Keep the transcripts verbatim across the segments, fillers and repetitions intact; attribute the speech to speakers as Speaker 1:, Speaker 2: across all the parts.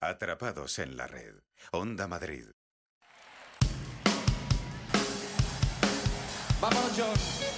Speaker 1: Atrapados en la red. Onda Madrid.
Speaker 2: Vámonos, John.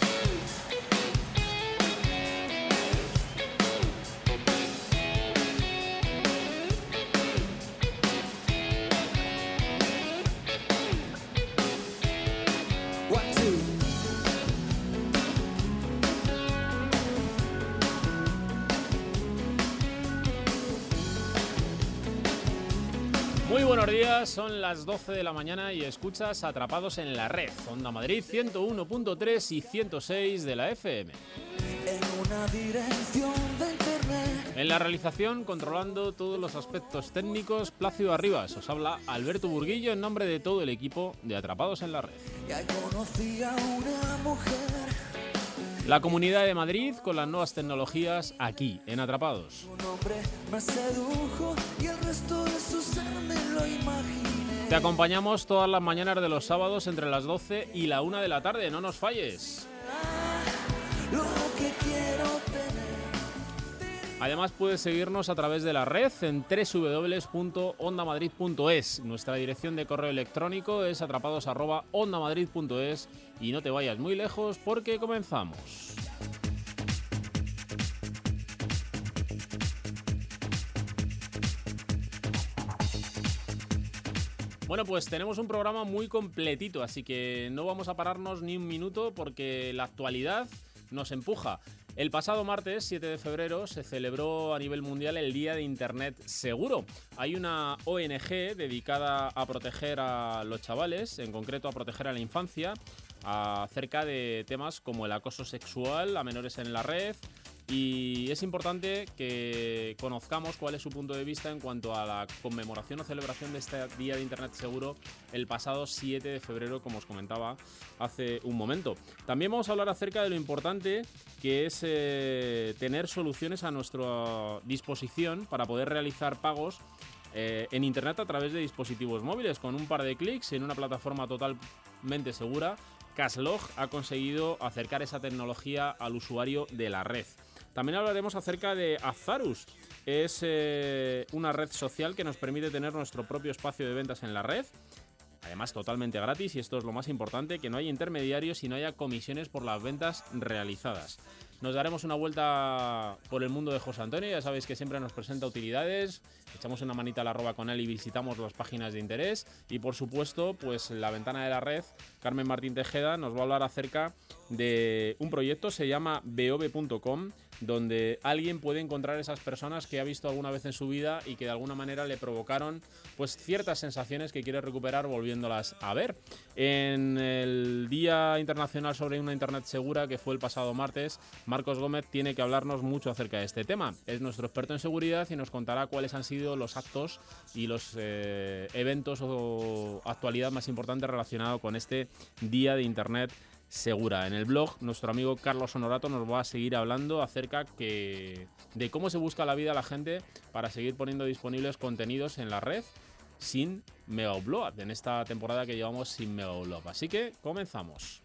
Speaker 3: Muy buenos días, son las doce de la mañana y escuchas Atrapados en la Red, Onda Madrid ciento uno punto tres y ciento seis de la F M.
Speaker 2: En una dirección de internet.
Speaker 3: En la realización, controlando todos los aspectos técnicos, Plácido Arribas. Os habla Alberto Burguillo en nombre de todo el equipo de Atrapados en la Red.
Speaker 2: Ya conocí a una mujer.
Speaker 3: La Comunidad de Madrid con las nuevas tecnologías aquí, en Atrapados.
Speaker 2: Su nombre me sedujo y el resto de su ser me lo imaginé.
Speaker 3: Te acompañamos todas las mañanas de los sábados entre las doce y la una de la tarde, no nos falles.
Speaker 2: Lo que quiero tener.
Speaker 3: Además puedes seguirnos a través de la red en doble u doble u doble u punto onda madrid punto es. Nuestra dirección de correo electrónico es atrapados arroba onda madrid punto es y no te vayas muy lejos porque comenzamos. Bueno, pues tenemos un programa muy completito, así que no vamos a pararnos ni un minuto porque la actualidad nos empuja. El pasado martes, siete de febrero, se celebró a nivel mundial el Día de Internet Seguro. Hay una O N Ge dedicada a proteger a los chavales, en concreto a proteger a la infancia, acerca de temas como el acoso sexual a menores en la red. Y es importante que conozcamos cuál es su punto de vista en cuanto a la conmemoración o celebración de este Día de Internet Seguro el pasado siete de febrero, como os comentaba hace un momento. También vamos a hablar acerca de lo importante que es eh, tener soluciones a nuestra disposición para poder realizar pagos eh, en Internet a través de dispositivos móviles. Con un par de clics en una plataforma totalmente segura, Cashlog ha conseguido acercar esa tecnología al usuario de la red. También hablaremos acerca de Azarus. Es eh, una red social que nos permite tener nuestro propio espacio de ventas en la red. Además, totalmente gratis, y esto es lo más importante, que no haya intermediarios y no haya comisiones por las ventas realizadas. Nos daremos una vuelta por el mundo de José Antonio, ya sabéis que siempre nos presenta utilidades, echamos una manita a la arroba con él y visitamos las páginas de interés. Y por supuesto, pues la ventana de la red, Carmen Martín Tejeda nos va a hablar acerca de un proyecto, se llama beove punto com, donde alguien puede encontrar esas personas que ha visto alguna vez en su vida y que de alguna manera le provocaron pues ciertas sensaciones que quiere recuperar volviéndolas a ver. En el Día Internacional sobre una Internet Segura, que fue el pasado martes, Marcos Gómez tiene que hablarnos mucho acerca de este tema. Es nuestro experto en seguridad y nos contará cuáles han sido los actos y los eh, eventos o actualidad más importantes relacionados con este Día de Internet Segura. En el blog, nuestro amigo Carlos Honorato nos va a seguir hablando acerca que, de cómo se busca la vida a la gente para seguir poniendo disponibles contenidos en la red sin mega upload, en esta temporada que llevamos sin mega upload. Así que comenzamos.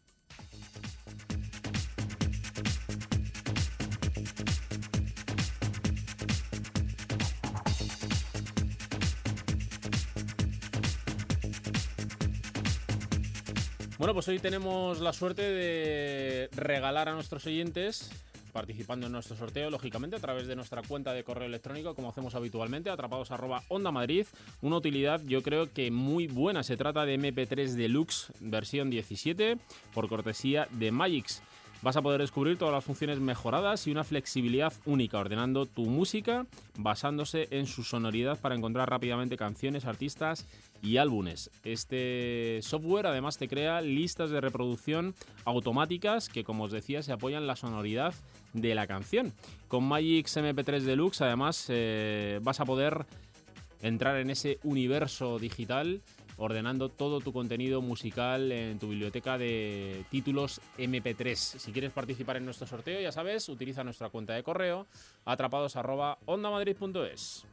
Speaker 3: Bueno, pues hoy tenemos la suerte de regalar a nuestros oyentes, participando en nuestro sorteo, lógicamente, a través de nuestra cuenta de correo electrónico, como hacemos habitualmente, atrapados arroba onda madrid, una utilidad yo creo que muy buena. Se trata de eme pe tres Deluxe versión diecisiete, por cortesía de Magix. Vas a poder descubrir todas las funciones mejoradas y una flexibilidad única, ordenando tu música basándose en su sonoridad para encontrar rápidamente canciones, artistas y álbumes. Este software además te crea listas de reproducción automáticas que, como os decía, se apoyan en la sonoridad de la canción. Con Magix eme pe tres Deluxe además eh, vas a poder entrar en ese universo digital ordenando todo tu contenido musical en tu biblioteca de títulos eme pe tres. Si quieres participar en nuestro sorteo, ya sabes, utiliza nuestra cuenta de correo atrapados arroba onda madrid punto es.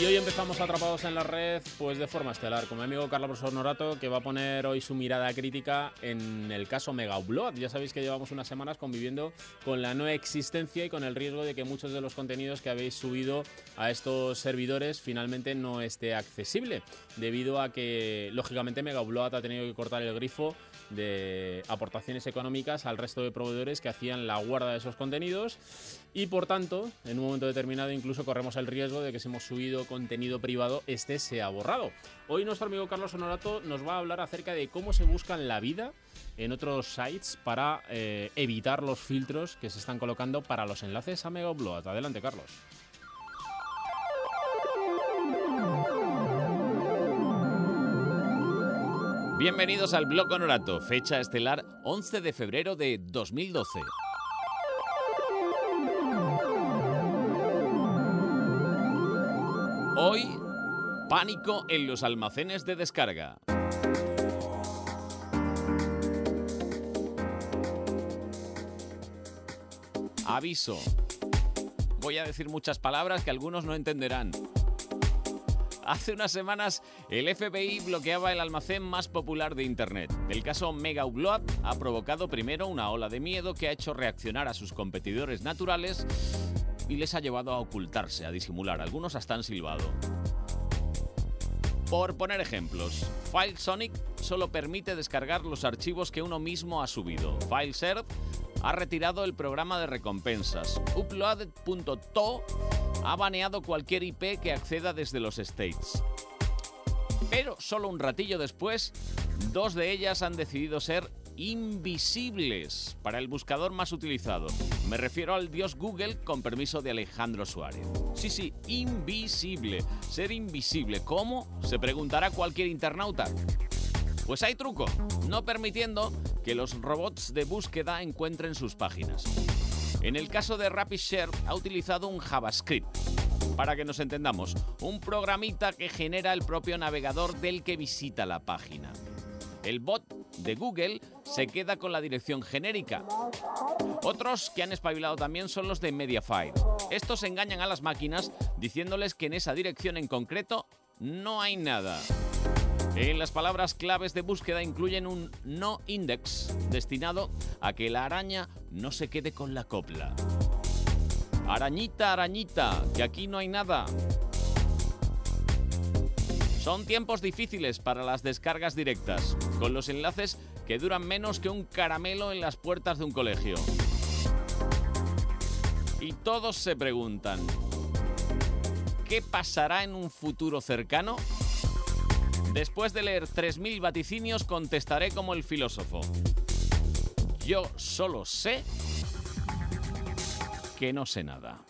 Speaker 3: Y hoy empezamos Atrapados en la Red pues de forma estelar, con mi amigo Carlos Honorato, que va a poner hoy su mirada crítica en el caso Mega Upload. Ya sabéis que llevamos unas semanas conviviendo con la no existencia y con el riesgo de que muchos de los contenidos que habéis subido a estos servidores finalmente no esté accesible, debido a que, lógicamente, Mega Upload ha tenido que cortar el grifo de aportaciones económicas al resto de proveedores que hacían la guarda de esos contenidos y, por tanto, en un momento determinado incluso corremos el riesgo de que si hemos subido contenido privado, este sea borrado. Hoy nuestro amigo Carlos Honorato nos va a hablar acerca de cómo se buscan la vida en otros sites para eh, evitar los filtros que se están colocando para los enlaces a Mega Upload. Adelante, Carlos.
Speaker 4: Bienvenidos al Blog Honorato, fecha estelar once de febrero de dos mil doce. Hoy, pánico en los almacenes de descarga. Aviso. Voy a decir muchas palabras que algunos no entenderán. Hace unas semanas, el F B I bloqueaba el almacén más popular de Internet. El caso Mega Upload ha provocado primero una ola de miedo que ha hecho reaccionar a sus competidores naturales y les ha llevado a ocultarse, a disimular. Algunos hasta han silbado. Por poner ejemplos, FileSonic solo permite descargar los archivos que uno mismo ha subido. FileServe ha retirado el programa de recompensas. Uploaded punto to ha baneado cualquier I P que acceda desde los States. Pero solo un ratillo después, dos de ellas han decidido ser invisibles para el buscador más utilizado. Me refiero al dios Google con permiso de Alejandro Suárez. Sí, sí, invisible. Ser invisible. ¿Cómo? Se preguntará cualquier internauta. Pues hay truco, no permitiendo que los robots de búsqueda encuentren sus páginas. En el caso de RapidShare ha utilizado un JavaScript. Para que nos entendamos, un programita que genera el propio navegador del que visita la página. El bot de Google se queda con la dirección genérica. Otros que han espabilado también son los de Mediafire. Estos engañan a las máquinas diciéndoles que en esa dirección en concreto no hay nada. En las palabras claves de búsqueda incluyen un no index destinado a que la araña no se quede con la copla. Arañita, arañita, que aquí no hay nada. Son tiempos difíciles para las descargas directas, con los enlaces que duran menos que un caramelo en las puertas de un colegio. Y todos se preguntan, ¿qué pasará en un futuro cercano? Después de leer tres mil vaticinios, contestaré como el filósofo. Yo solo sé que no sé nada.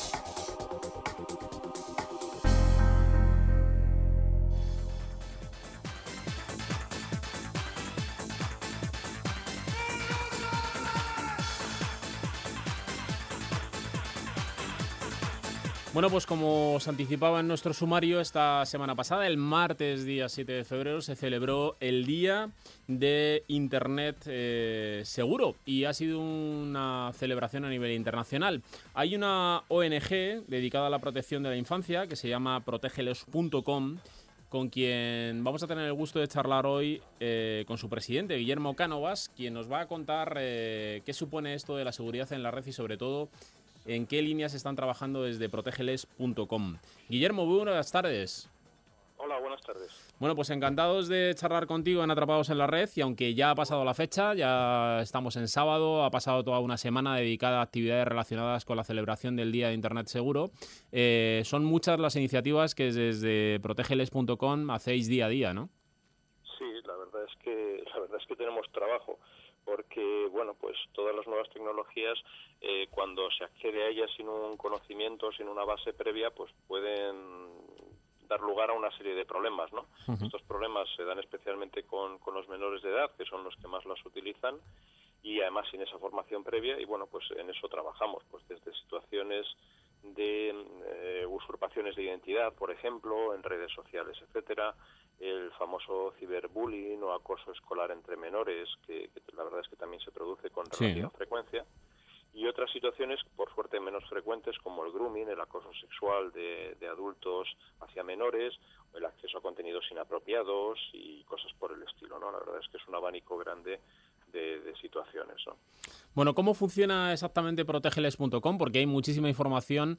Speaker 3: Bueno, pues como os anticipaba en nuestro sumario, esta semana pasada, el martes día siete de febrero, se celebró el Día de Internet eh, Seguro y ha sido una celebración a nivel internacional. Hay una O N G dedicada a la protección de la infancia que se llama protégelos punto com, con quien vamos a tener el gusto de charlar hoy eh, con su presidente, Guillermo Cánovas, quien nos va a contar eh, qué supone esto de la seguridad en la red y sobre todo en qué líneas están trabajando desde protégeles punto com. Guillermo, muy buenas tardes.
Speaker 5: Hola, buenas tardes.
Speaker 3: Bueno, pues encantados de charlar contigo en Atrapados en la Red, y aunque ya ha pasado la fecha, ya estamos en sábado, ha pasado toda una semana dedicada a actividades relacionadas con la celebración del Día de Internet Seguro. Eh, son muchas las iniciativas que desde protégeles punto com hacéis día a día, ¿no?
Speaker 5: Sí, la verdad es que la verdad es que tenemos trabajo. Porque, bueno, pues todas las nuevas tecnologías, eh, cuando se accede a ellas sin un conocimiento, sin una base previa, pues pueden dar lugar a una serie de problemas, ¿no? Uh-huh. Estos problemas se dan especialmente con, con los menores de edad, que son los que más las utilizan, y además sin esa formación previa, y bueno, pues en eso trabajamos, pues desde situaciones de eh, usurpaciones de identidad, por ejemplo, en redes sociales, etcétera, el famoso ciberbullying o acoso escolar entre menores, que, que la verdad es que también se produce con relativa sí. frecuencia, y otras situaciones, por suerte, menos frecuentes, como el grooming, el acoso sexual de, de adultos hacia menores, o el acceso a contenidos inapropiados y cosas por el estilo, ¿no? La verdad es que es un abanico grande de, de situaciones, ¿no?
Speaker 3: Bueno, ¿cómo funciona exactamente protegeles punto com? Porque hay muchísima información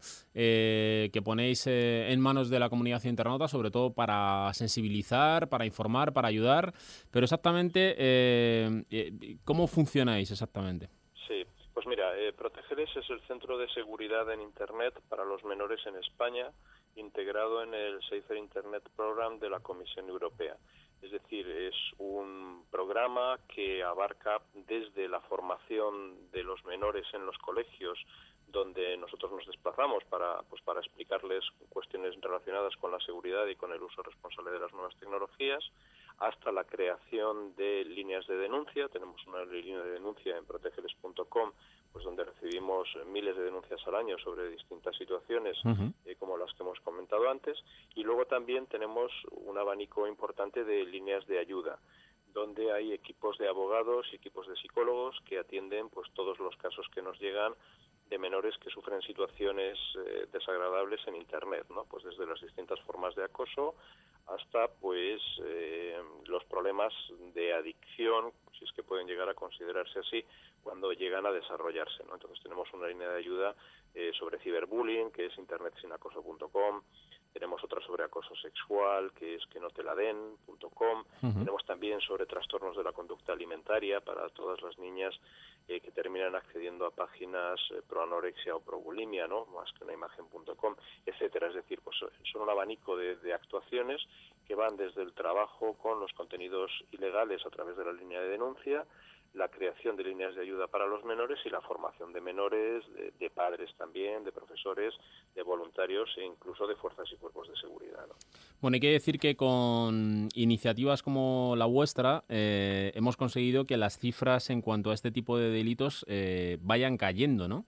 Speaker 3: eh, que ponéis eh, en manos de la comunidad internauta, sobre todo para sensibilizar, para informar, para ayudar, pero exactamente, eh, eh, ¿cómo funcionáis exactamente?
Speaker 5: Sí, pues mira, eh, Protegeles es el centro de seguridad en Internet para los menores en España, integrado en el Safer Internet Program de la Comisión Europea. Es decir, es un programa que abarca desde la formación de los menores en los colegios, donde nosotros nos desplazamos para, pues, para explicarles cuestiones relacionadas con la seguridad y con el uso responsable de las nuevas tecnologías, hasta la creación de líneas de denuncia. Tenemos una línea de denuncia en protegeles punto com, pues donde recibimos miles de denuncias al año sobre distintas situaciones, uh-huh. eh, como las que hemos comentado antes, y luego también tenemos un abanico importante de líneas de ayuda, donde hay equipos de abogados y equipos de psicólogos que atienden pues todos los casos que nos llegan de menores que sufren situaciones eh, desagradables en Internet, ¿no? Pues desde las distintas formas de acoso hasta pues eh, los problemas de adicción, si es que pueden llegar a considerarse así, cuando llegan a desarrollarse, ¿no? Entonces tenemos una línea de ayuda eh, sobre ciberbullying, que es internet sin acoso punto com, tenemos otra sobre acoso sexual, que es que no te la den punto com, uh-huh. Tenemos también sobre trastornos de la conducta alimentaria para todas las niñas eh, que terminan accediendo a páginas eh, pro anorexia o pro bulimia, ¿no? Más que una imagen punto com, etcétera. Es decir, pues son un abanico de, de actuaciones que van desde el trabajo con los contenidos ilegales a través de la línea de denuncia, la creación de líneas de ayuda para los menores y la formación de menores, de, de padres también, de profesores, de voluntarios e incluso de fuerzas y cuerpos de seguridad, ¿no?
Speaker 3: Bueno, hay que decir que con iniciativas como la vuestra eh, hemos conseguido que las cifras en cuanto a este tipo de delitos eh, vayan cayendo, ¿no?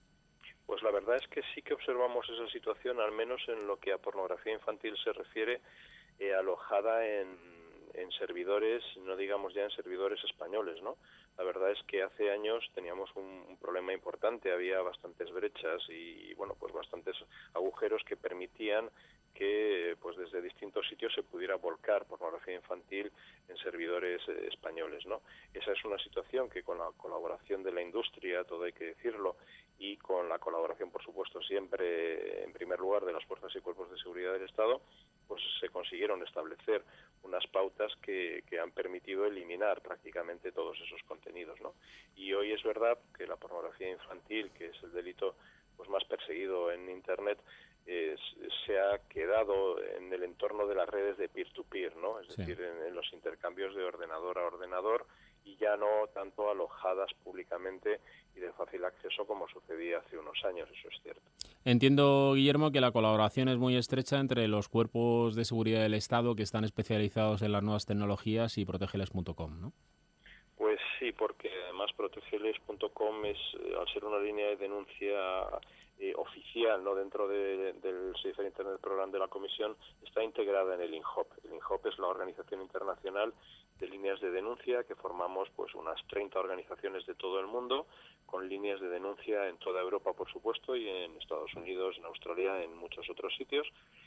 Speaker 5: Pues la verdad es que sí que observamos esa situación, al menos en lo que a pornografía infantil se refiere, eh, alojada en en servidores, no digamos ya en servidores españoles, ¿no? La verdad es que hace años teníamos un, un problema importante, había bastantes brechas y, bueno, pues bastantes agujeros que permitían que, pues desde distintos sitios se pudiera volcar pornografía infantil en servidores eh, españoles, ¿no? Esa es una situación que con la colaboración de la industria, todo hay que decirlo, y con la colaboración, por supuesto, siempre en primer lugar de las fuerzas y cuerpos de seguridad del Estado, pues se consiguieron establecer unas pautas que, que han permitido eliminar prácticamente todos esos contenidos, ¿no? Y hoy es verdad que la pornografía infantil, que es el delito pues más perseguido en Internet, eh, se ha quedado en el entorno de las redes de peer-to-peer, ¿no? Es sí. decir, en, en los intercambios de ordenador a ordenador, y ya no tanto alojadas públicamente y de fácil acceso como sucedía hace unos años, eso es cierto.
Speaker 3: Entiendo, Guillermo, que la colaboración es muy estrecha entre los cuerpos de seguridad del Estado que están especializados en las nuevas tecnologías y protegeles punto com, ¿no?
Speaker 5: Pues sí, porque además protegeles punto com es, al ser una línea de denuncia eh, oficial, no dentro de, del Safer Internet Program de la Comisión, está integrada en el INHOP. El INHOP es la organización internacional de líneas de denuncia que formamos pues unas treinta organizaciones de todo el mundo, con líneas de denuncia en toda Europa, por supuesto, y en Estados Unidos, en Australia, en muchos otros sitios,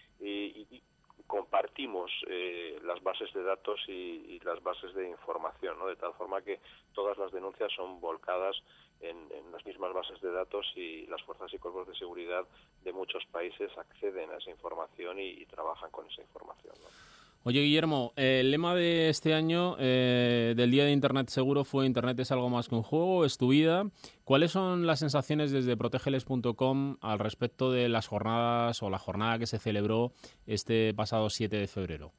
Speaker 5: y, y compartimos eh, las bases de datos y, y las bases de información, ¿no? De tal forma que todas las denuncias son volcadas en, en las mismas bases de datos y las fuerzas y cuerpos de seguridad de muchos países acceden a esa información y, y trabajan con esa información, ¿no?
Speaker 3: Oye, Guillermo, el lema de este año eh, del Día de Internet Seguro fue Internet es algo más que un juego, es tu vida. ¿Cuáles son las sensaciones desde protegeles punto com al respecto de las jornadas o la jornada que se celebró este pasado siete de febrero?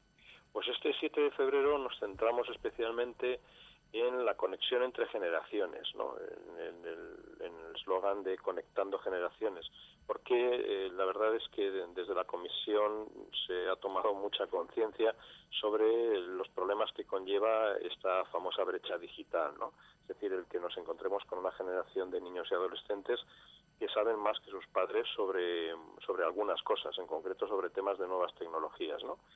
Speaker 5: Pues este siete de febrero nos centramos especialmente en la conexión entre generaciones, ¿no? En el eslogan de Conectando Generaciones, porque eh, la verdad es que desde la Comisión se ha tomado mucha conciencia sobre los problemas que conlleva esta famosa brecha digital, ¿no? Es decir, el que nos encontremos con una generación de niños y adolescentes que saben más que sus padres sobre, sobre algunas cosas, en concreto sobre temas de nuevas tecnologías, ¿no?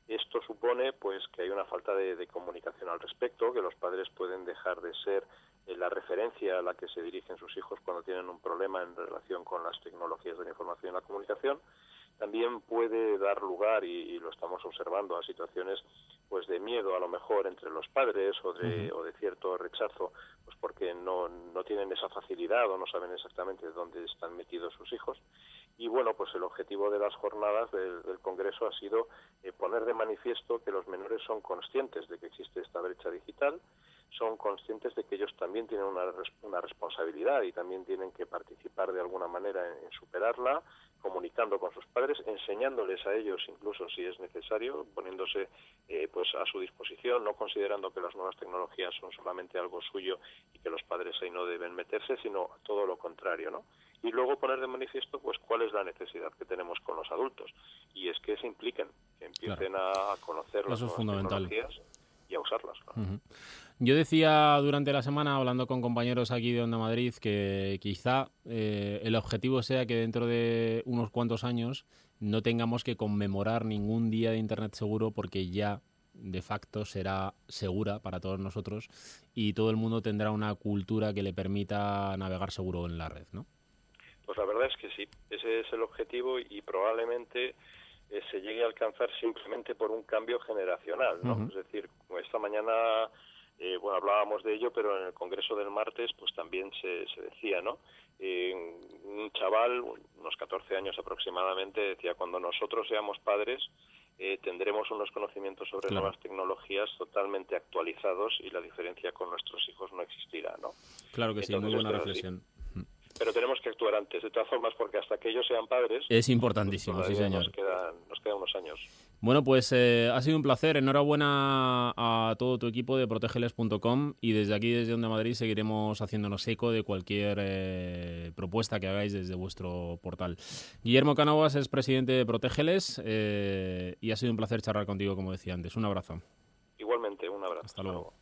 Speaker 5: Esto supone pues que hay una falta de, de comunicación al respecto, que los padres pueden dejar de ser eh, la referencia a la que se dirigen sus hijos cuando tienen un problema en relación con las tecnologías de la información y la comunicación. También puede dar lugar, y, y lo estamos observando, a situaciones pues de miedo a lo mejor entre los padres o de, uh-huh. o de cierto rechazo, pues porque no, no tienen esa facilidad o no saben exactamente dónde están metidos sus hijos. Y bueno, pues el objetivo de las jornadas del, del Congreso ha sido eh, poner de manifiesto que los menores son conscientes de que existe esta brecha digital, son conscientes de que ellos también tienen una, una responsabilidad y también tienen que participar de alguna manera en, en superarla, comunicando con sus padres, enseñándoles a ellos incluso si es necesario, poniéndose eh, pues a su disposición, no considerando que las nuevas tecnologías son solamente algo suyo y que los padres ahí no deben meterse, sino todo lo contrario, ¿no? Y luego poner de manifiesto pues cuál es la necesidad que tenemos con los adultos, y es que se impliquen, que empiecen claro. a conocer las
Speaker 3: Eso
Speaker 5: nuevas
Speaker 3: es
Speaker 5: tecnologías y a usarlas. Claro.
Speaker 3: Uh-huh. Yo decía durante la semana, hablando con compañeros aquí de Onda Madrid, que quizá eh, el objetivo sea que dentro de unos cuantos años no tengamos que conmemorar ningún día de Internet seguro, porque ya de facto será segura para todos nosotros y todo el mundo tendrá una cultura que le permita navegar seguro en la red, ¿no?
Speaker 5: Pues la verdad es que sí, ese es el objetivo y probablemente eh, se llegue a alcanzar simplemente por un cambio generacional, ¿no? Uh-huh. Es decir, esta mañana, eh, bueno, hablábamos de ello, pero en el Congreso del martes pues también se, se decía, ¿no? Eh, un chaval, unos catorce años aproximadamente, decía, cuando nosotros seamos padres, eh, tendremos unos conocimientos sobre claro. nuevas tecnologías totalmente actualizados y la diferencia con nuestros hijos no existirá, ¿no?
Speaker 3: Claro que sí, Entonces, muy buena reflexión.
Speaker 5: Así. Pero tenemos que actuar antes, de todas formas, porque hasta que ellos sean padres...
Speaker 3: Es importantísimo,
Speaker 5: pues
Speaker 3: sí, señor.
Speaker 5: Nos quedan, nos quedan unos años.
Speaker 3: Bueno, pues eh, ha sido un placer. Enhorabuena a todo tu equipo de protegeles punto com y desde aquí, desde Onda Madrid, seguiremos haciéndonos eco de cualquier eh, propuesta que hagáis desde vuestro portal. Guillermo Cánovas es presidente de Protégeles eh, y ha sido un placer charlar contigo, como decía antes. Un abrazo.
Speaker 5: Igualmente, un abrazo.
Speaker 3: Hasta luego.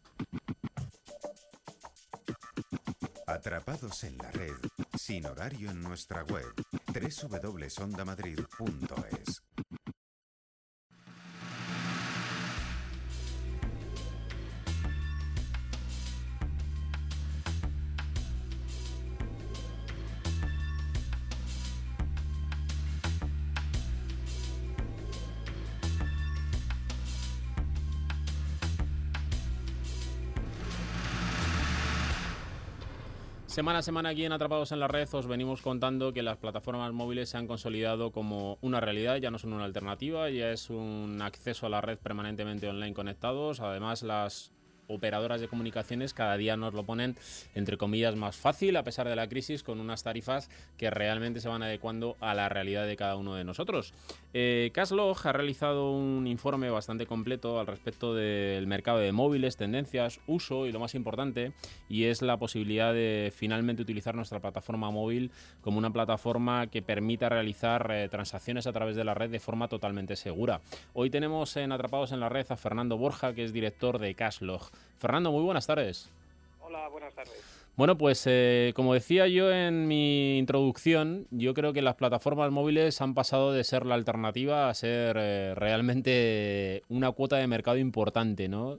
Speaker 1: Atrapados en la red, sin horario en nuestra web, doble u doble u doble u punto onda madrid punto es.
Speaker 3: Semana a semana aquí en Atrapados en la Red os venimos contando que las plataformas móviles se han consolidado como una realidad, ya no son una alternativa, ya es un acceso a la red permanentemente online conectados. Además, las operadoras de comunicaciones cada día nos lo ponen, entre comillas, más fácil, a pesar de la crisis, con unas tarifas que realmente se van adecuando a la realidad de cada uno de nosotros. Eh, Caslog ha realizado un informe bastante completo al respecto del mercado de móviles, tendencias, uso y lo más importante, y es la posibilidad de finalmente utilizar nuestra plataforma móvil como una plataforma que permita realizar eh, transacciones a través de la red de forma totalmente segura. Hoy tenemos en Atrapados en la Red a Fernando Borja, que es director de Caslog. Fernando, muy buenas tardes.
Speaker 6: Hola, buenas tardes.
Speaker 3: Bueno, pues eh, como decía yo en mi introducción, yo creo que las plataformas móviles han pasado de ser la alternativa a ser eh, realmente una cuota de mercado importante, ¿no?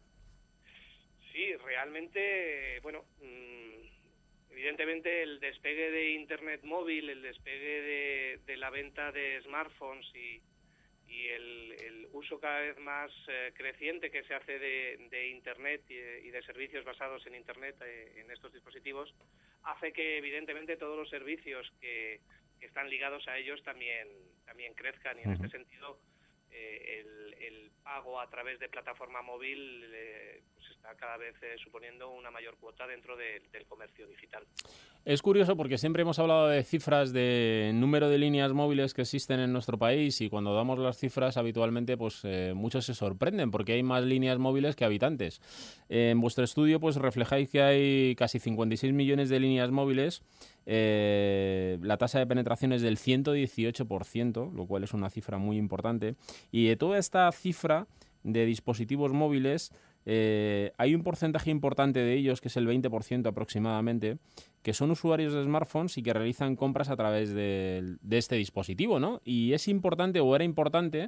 Speaker 6: Sí, realmente, bueno, mmm, evidentemente el despegue de Internet móvil, el despegue de, de la venta de smartphones y y el, el uso cada vez más eh, creciente que se hace de, de Internet y de, y de servicios basados en Internet eh, en estos dispositivos, hace que evidentemente todos los servicios que, que están ligados a ellos también, también crezcan, y en uh-huh. este sentido eh, el, el pago a través de plataforma móvil eh, pues está cada vez eh, suponiendo una mayor cuota dentro de, del comercio digital.
Speaker 3: Es curioso porque siempre hemos hablado de cifras de número de líneas móviles que existen en nuestro país, y cuando damos las cifras habitualmente pues eh, muchos se sorprenden porque hay más líneas móviles que habitantes. Eh, en vuestro estudio pues reflejáis que hay casi cincuenta y seis millones de líneas móviles. Eh, la tasa de penetración es del ciento dieciocho por ciento, lo cual es una cifra muy importante, y de toda esta cifra de dispositivos móviles eh, hay un porcentaje importante de ellos, que es el veinte por ciento aproximadamente, que son usuarios de smartphones y que realizan compras a través de, de este dispositivo, ¿no? Y es importante, o era importante,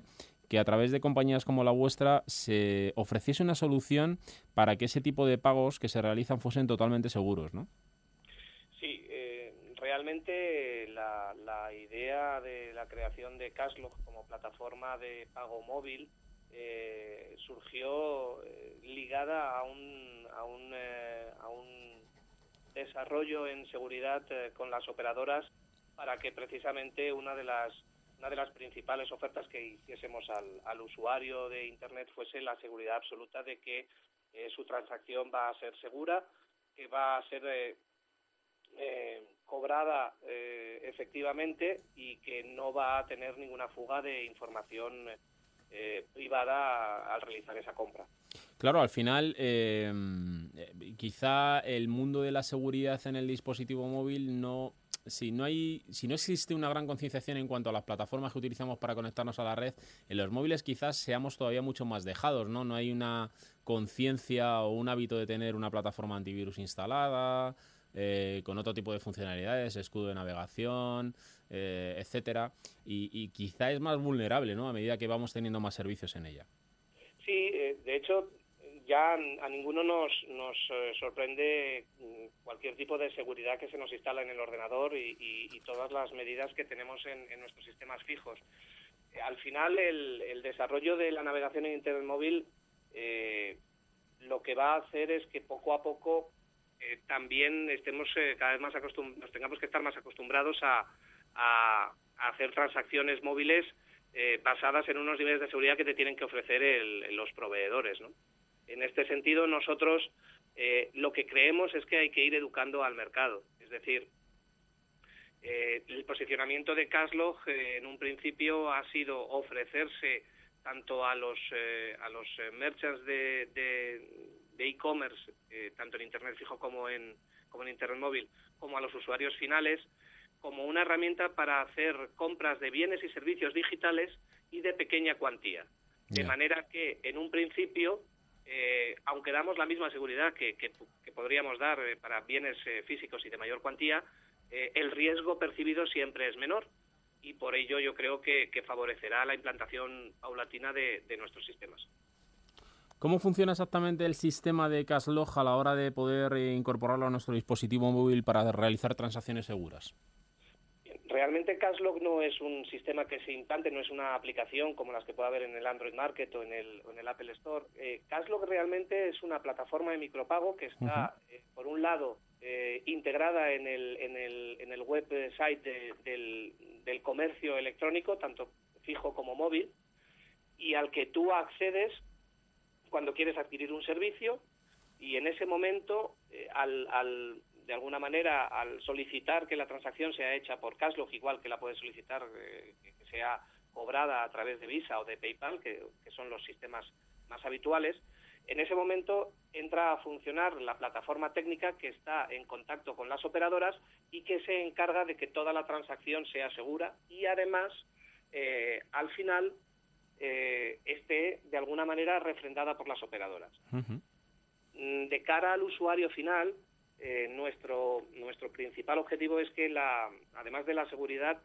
Speaker 3: que a través de compañías como la vuestra se ofreciese una solución para que ese tipo de pagos que se realizan fuesen totalmente seguros, ¿no?
Speaker 6: Sí, eh, realmente la, la idea de la creación de Cashlock como plataforma de pago móvil eh, surgió eh, ligada a un, a, un, eh, a un desarrollo en seguridad eh, con las operadoras para que precisamente una de las una de las principales ofertas que hiciésemos al, al usuario de Internet fuese la seguridad absoluta de que eh, su transacción va a ser segura, que va a ser eh, eh, cobrada eh, efectivamente y que no va a tener ninguna fuga de información eh, privada al realizar esa compra.
Speaker 3: Claro, al final, eh, quizá el mundo de la seguridad en el dispositivo móvil no... Si no hay, si no existe una gran concienciación en cuanto a las plataformas que utilizamos para conectarnos a la red, en los móviles quizás seamos todavía mucho más dejados, ¿no? No hay una conciencia o un hábito de tener una plataforma antivirus instalada, eh, con otro tipo de funcionalidades, escudo de navegación, eh, etcétera, y, y quizá es más vulnerable, ¿no? A medida que vamos teniendo más servicios en ella.
Speaker 6: Sí, eh, de hecho, ya a ninguno nos, nos eh, sorprende cualquier tipo de seguridad que se nos instala en el ordenador y, y, y todas las medidas que tenemos en, en nuestros sistemas fijos. Eh, al final, el, el desarrollo de la navegación en Internet móvil eh, lo que va a hacer es que poco a poco eh, también estemos eh, cada vez más acostum- nos tengamos que estar más acostumbrados a, a, a hacer transacciones móviles eh, basadas en unos niveles de seguridad que te tienen que ofrecer el, los proveedores, ¿no? En este sentido, nosotros eh, lo que creemos es que hay que ir educando al mercado. Es decir, eh, el posicionamiento de Cashlock eh, en un principio ha sido ofrecerse tanto a los eh, a los eh, merchants de, de, de e-commerce, eh, tanto en Internet fijo como en, como en Internet móvil, como a los usuarios finales, como una herramienta para hacer compras de bienes y servicios digitales y de pequeña cuantía. De
Speaker 3: Yeah.
Speaker 6: manera que, en un principio, Eh, aunque damos la misma seguridad que, que, que podríamos dar eh, para bienes eh, físicos y de mayor cuantía, eh, el riesgo percibido siempre es menor y por ello yo creo que, que favorecerá la implantación paulatina de, de nuestros sistemas.
Speaker 3: ¿Cómo funciona exactamente el sistema de Cashlock a la hora de poder eh, incorporarlo a nuestro dispositivo móvil para realizar transacciones seguras?
Speaker 6: Realmente Cashlock no es un sistema que se implante, no es una aplicación como las que puede haber en el Android Market o en el, o en el Apple Store. Eh, Cashlock realmente es una plataforma de micropago que está, uh-huh. eh, por un lado, eh, integrada en el, en el, en el website de, del, del comercio electrónico, tanto fijo como móvil, y al que tú accedes cuando quieres adquirir un servicio y en ese momento, eh, al... al de alguna manera, al solicitar que la transacción sea hecha por Cashlock, igual que la puedes solicitar eh, que sea cobrada a través de Visa o de PayPal, que, que son los sistemas más habituales, en ese momento entra a funcionar la plataforma técnica que está en contacto con las operadoras y que se encarga de que toda la transacción sea segura y además, eh, al final, eh, esté de alguna manera refrendada por las operadoras. Uh-huh. De cara al usuario final, Eh, nuestro nuestro principal objetivo es que, la, además de la seguridad,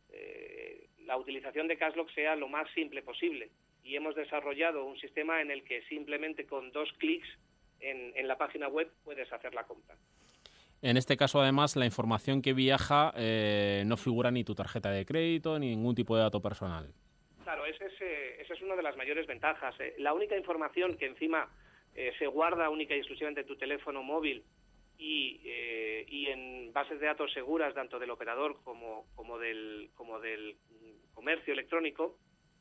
Speaker 6: eh, la utilización de Cashlock sea lo más simple posible. Y hemos desarrollado un sistema en el que simplemente con dos clics en, en la página web puedes hacer la compra.
Speaker 3: En este caso, además, la información que viaja eh, no figura ni tu tarjeta de crédito ni ningún tipo de dato personal.
Speaker 6: Claro, ese es, eh, esa es una de las mayores ventajas. Eh. La única información que encima eh, se guarda única y exclusivamente en tu teléfono móvil Y, eh, y en bases de datos seguras tanto del operador como, como, del, como del comercio electrónico,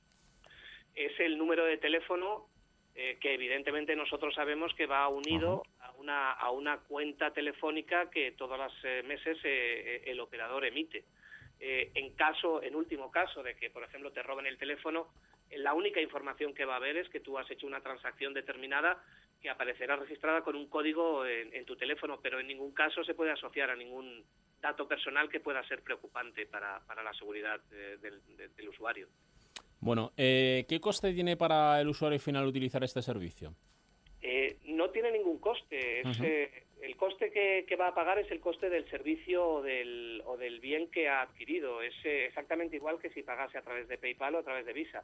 Speaker 6: es el número de teléfono eh, que evidentemente nosotros sabemos que va unido uh-huh. a, una, a una cuenta telefónica que todos los eh, meses eh, el operador emite. Eh, en caso, en último caso de que, por ejemplo, te roben el teléfono, la única información que va a haber es que tú has hecho una transacción determinada que aparecerá registrada con un código en, en tu teléfono, pero en ningún caso se puede asociar a ningún dato personal que pueda ser preocupante para, para la seguridad de, de, de, del usuario.
Speaker 3: Bueno, eh, ¿qué coste tiene para el usuario final utilizar este servicio?
Speaker 6: Eh, no tiene ningún coste. Es, uh-huh. eh, el coste que, que va a pagar es el coste del servicio o del, o del bien que ha adquirido. Es eh, exactamente igual que si pagase a través de PayPal o a través de Visa.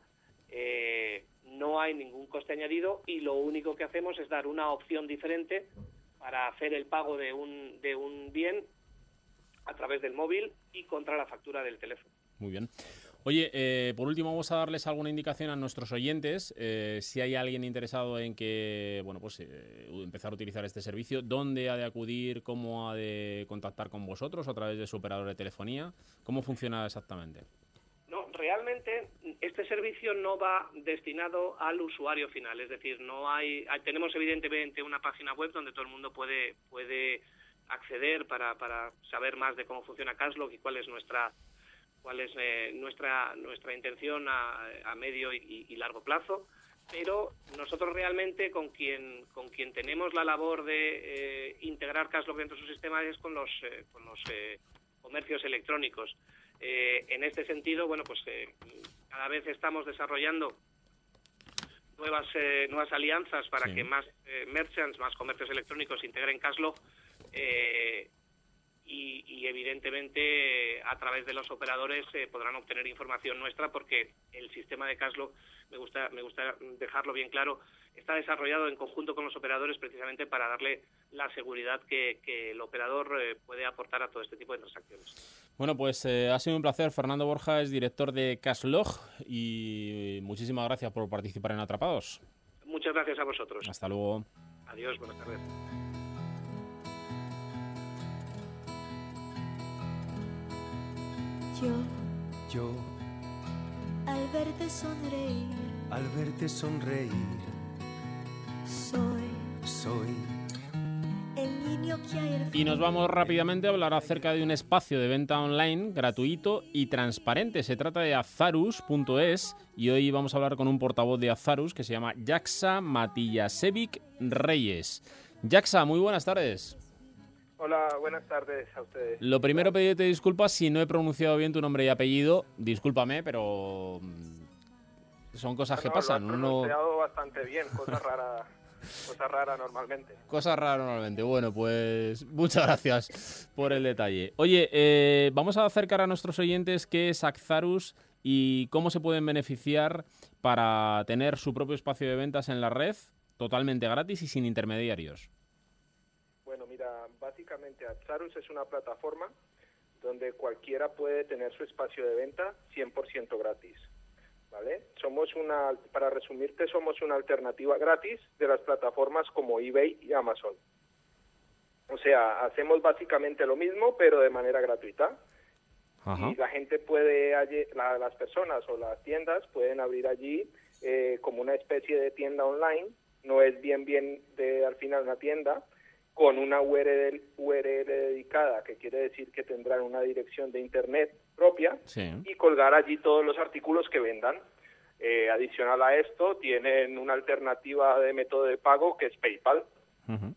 Speaker 6: eh, no hay ningún coste añadido y lo único que hacemos es dar una opción diferente para hacer el pago de un, de un bien a través del móvil y contra la factura del teléfono.
Speaker 3: Muy bien. Oye, eh, por último vamos a darles alguna indicación a nuestros oyentes, eh, si hay alguien interesado en que, bueno, pues eh, empezar a utilizar este servicio, dónde ha de acudir, cómo ha de contactar con vosotros a través de su operador de telefonía, ¿cómo funciona exactamente?
Speaker 6: No, realmente este servicio no va destinado al usuario final, es decir, no hay, hay tenemos evidentemente una página web donde todo el mundo puede puede acceder para para saber más de cómo funciona Cashlock y cuál es nuestra cuál es eh, nuestra nuestra intención a, a medio y, y largo plazo, pero nosotros realmente con quien con quien tenemos la labor de eh, integrar Cashlock dentro de su sistema es con los eh, con los eh, comercios electrónicos. Eh, en este sentido, bueno, pues eh, cada vez estamos desarrollando nuevas eh, nuevas alianzas para sí. que más eh, merchants, más comercios electrónicos integren Cashlock eh, y, y evidentemente a través de los operadores eh, podrán obtener información nuestra porque el sistema de Cashlock, me gusta me gusta dejarlo bien claro, está desarrollado en conjunto con los operadores precisamente para darle la seguridad que, que el operador eh, puede aportar a todo este tipo de transacciones.
Speaker 3: Bueno, pues eh, ha sido un placer. Fernando Borja es director de Cashlock y muchísimas gracias por participar en Atrapados.
Speaker 6: Muchas gracias a vosotros.
Speaker 3: Hasta luego.
Speaker 6: Adiós, buenas tardes.
Speaker 2: Yo,
Speaker 7: Yo,
Speaker 2: al verte sonreír,
Speaker 7: al verte sonreír,
Speaker 2: soy
Speaker 7: soy
Speaker 2: el niño que hay al
Speaker 3: Y nos vamos rápidamente a hablar acerca de un espacio de venta online gratuito y transparente. Se trata de azarus punto es y hoy vamos a hablar con un portavoz de Azarus que se llama Jaksa Matijasevic Reyes. Jaksa, muy buenas tardes.
Speaker 8: Hola, buenas tardes a ustedes.
Speaker 3: Lo primero, pedirte disculpas si no he pronunciado bien tu nombre y apellido. Discúlpame, pero son cosas
Speaker 8: no,
Speaker 3: que
Speaker 8: no,
Speaker 3: pasan.
Speaker 8: Lo has pronunciado Uno... bastante bien, cosa rara, cosa rara normalmente.
Speaker 3: Cosa rara normalmente. Bueno, pues muchas gracias por el detalle. Oye, eh, vamos a acercar a nuestros oyentes qué es Azarus y cómo se pueden beneficiar para tener su propio espacio de ventas en la red totalmente gratis y sin intermediarios.
Speaker 8: Bueno, mira, básicamente Azarus es una plataforma donde cualquiera puede tener su espacio de venta cien por ciento gratis, ¿vale? Somos una, para resumirte, somos una alternativa gratis de las plataformas como eBay y Amazon. O sea, hacemos básicamente lo mismo, pero de manera gratuita. Ajá. Y la gente puede, la, las personas o las tiendas pueden abrir allí eh, como una especie de tienda online. No es bien bien de al final una tienda, con una U R L, U R L dedicada, que quiere decir que tendrán una dirección de internet propia, sí. Y colgar allí todos los artículos que vendan. Eh, adicional a esto, tienen una alternativa de método de pago que es PayPal.
Speaker 3: Uh-huh.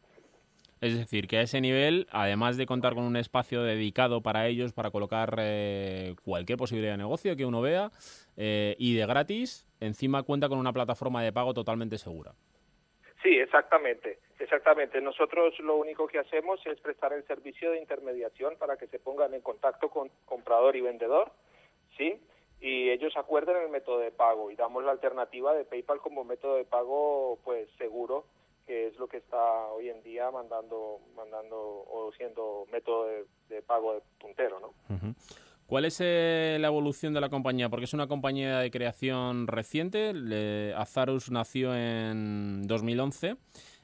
Speaker 3: Es decir, que a ese nivel, además de contar con un espacio dedicado para ellos, para colocar eh, cualquier posibilidad de negocio que uno vea, eh, y de gratis, encima cuenta con una plataforma de pago totalmente segura.
Speaker 8: Sí, exactamente, exactamente. Nosotros lo único que hacemos es prestar el servicio de intermediación para que se pongan en contacto con comprador y vendedor, ¿sí? Y ellos acuerden el método de pago y damos la alternativa de PayPal como método de pago, pues seguro, que es lo que está hoy en día mandando, mandando o siendo método de, de pago de puntero, ¿no?
Speaker 3: Uh-huh. ¿Cuál es eh, la evolución de la compañía? Porque es una compañía de creación reciente. Le, Azarus nació en dos mil once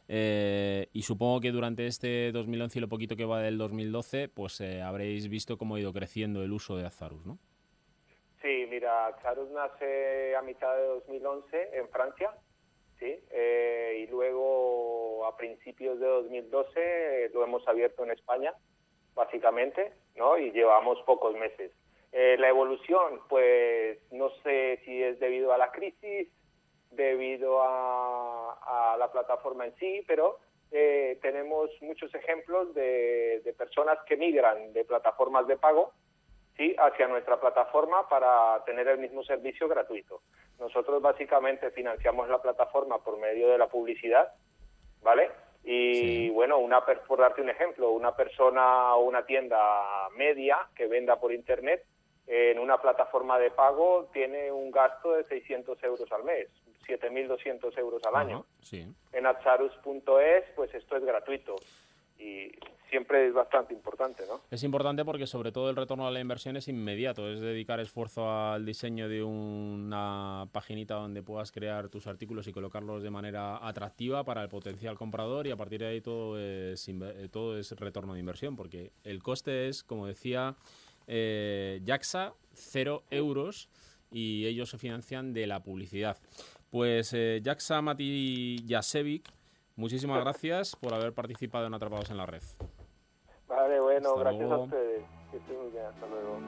Speaker 3: eh, y supongo que durante este dos mil once y lo poquito que va del dos mil doce, pues eh, habréis visto cómo ha ido creciendo el uso de Azarus, ¿no?
Speaker 8: Sí, mira, Azarus nace a mitad de dos mil once en Francia, sí, eh, y luego a principios de dos mil doce eh, lo hemos abierto en España, básicamente, ¿no? Y llevamos pocos meses. Eh, la evolución, pues no sé si es debido a la crisis, debido a, a la plataforma en sí, pero eh, tenemos muchos ejemplos de, de personas que migran de plataformas de pago, sí, hacia nuestra plataforma para tener el mismo servicio gratuito. Nosotros básicamente financiamos la plataforma por medio de la publicidad, ¿vale? Y sí. Bueno, una por darte un ejemplo, una persona o una tienda media que venda por internet en una plataforma de pago tiene un gasto de seiscientos euros al mes, siete mil doscientos euros al año.
Speaker 3: Ajá, sí.
Speaker 8: En Atzarus punto es, pues esto es gratuito y siempre es bastante importante, ¿no?
Speaker 3: Es importante porque sobre todo el retorno a la inversión es inmediato, es dedicar esfuerzo al diseño de una paginita donde puedas crear tus artículos y colocarlos de manera atractiva para el potencial comprador, y a partir de ahí todo es, todo es retorno de inversión, porque el coste es, como decía eh, JAXA, cero euros, y ellos se financian de la publicidad. Pues eh, JAXA Mati Jasevic, muchísimas gracias por haber participado en Atrapados en la Red.
Speaker 8: Vale, bueno,
Speaker 3: Hasta
Speaker 8: gracias
Speaker 3: luego.
Speaker 8: a ustedes. Que estén muy bien, hasta luego.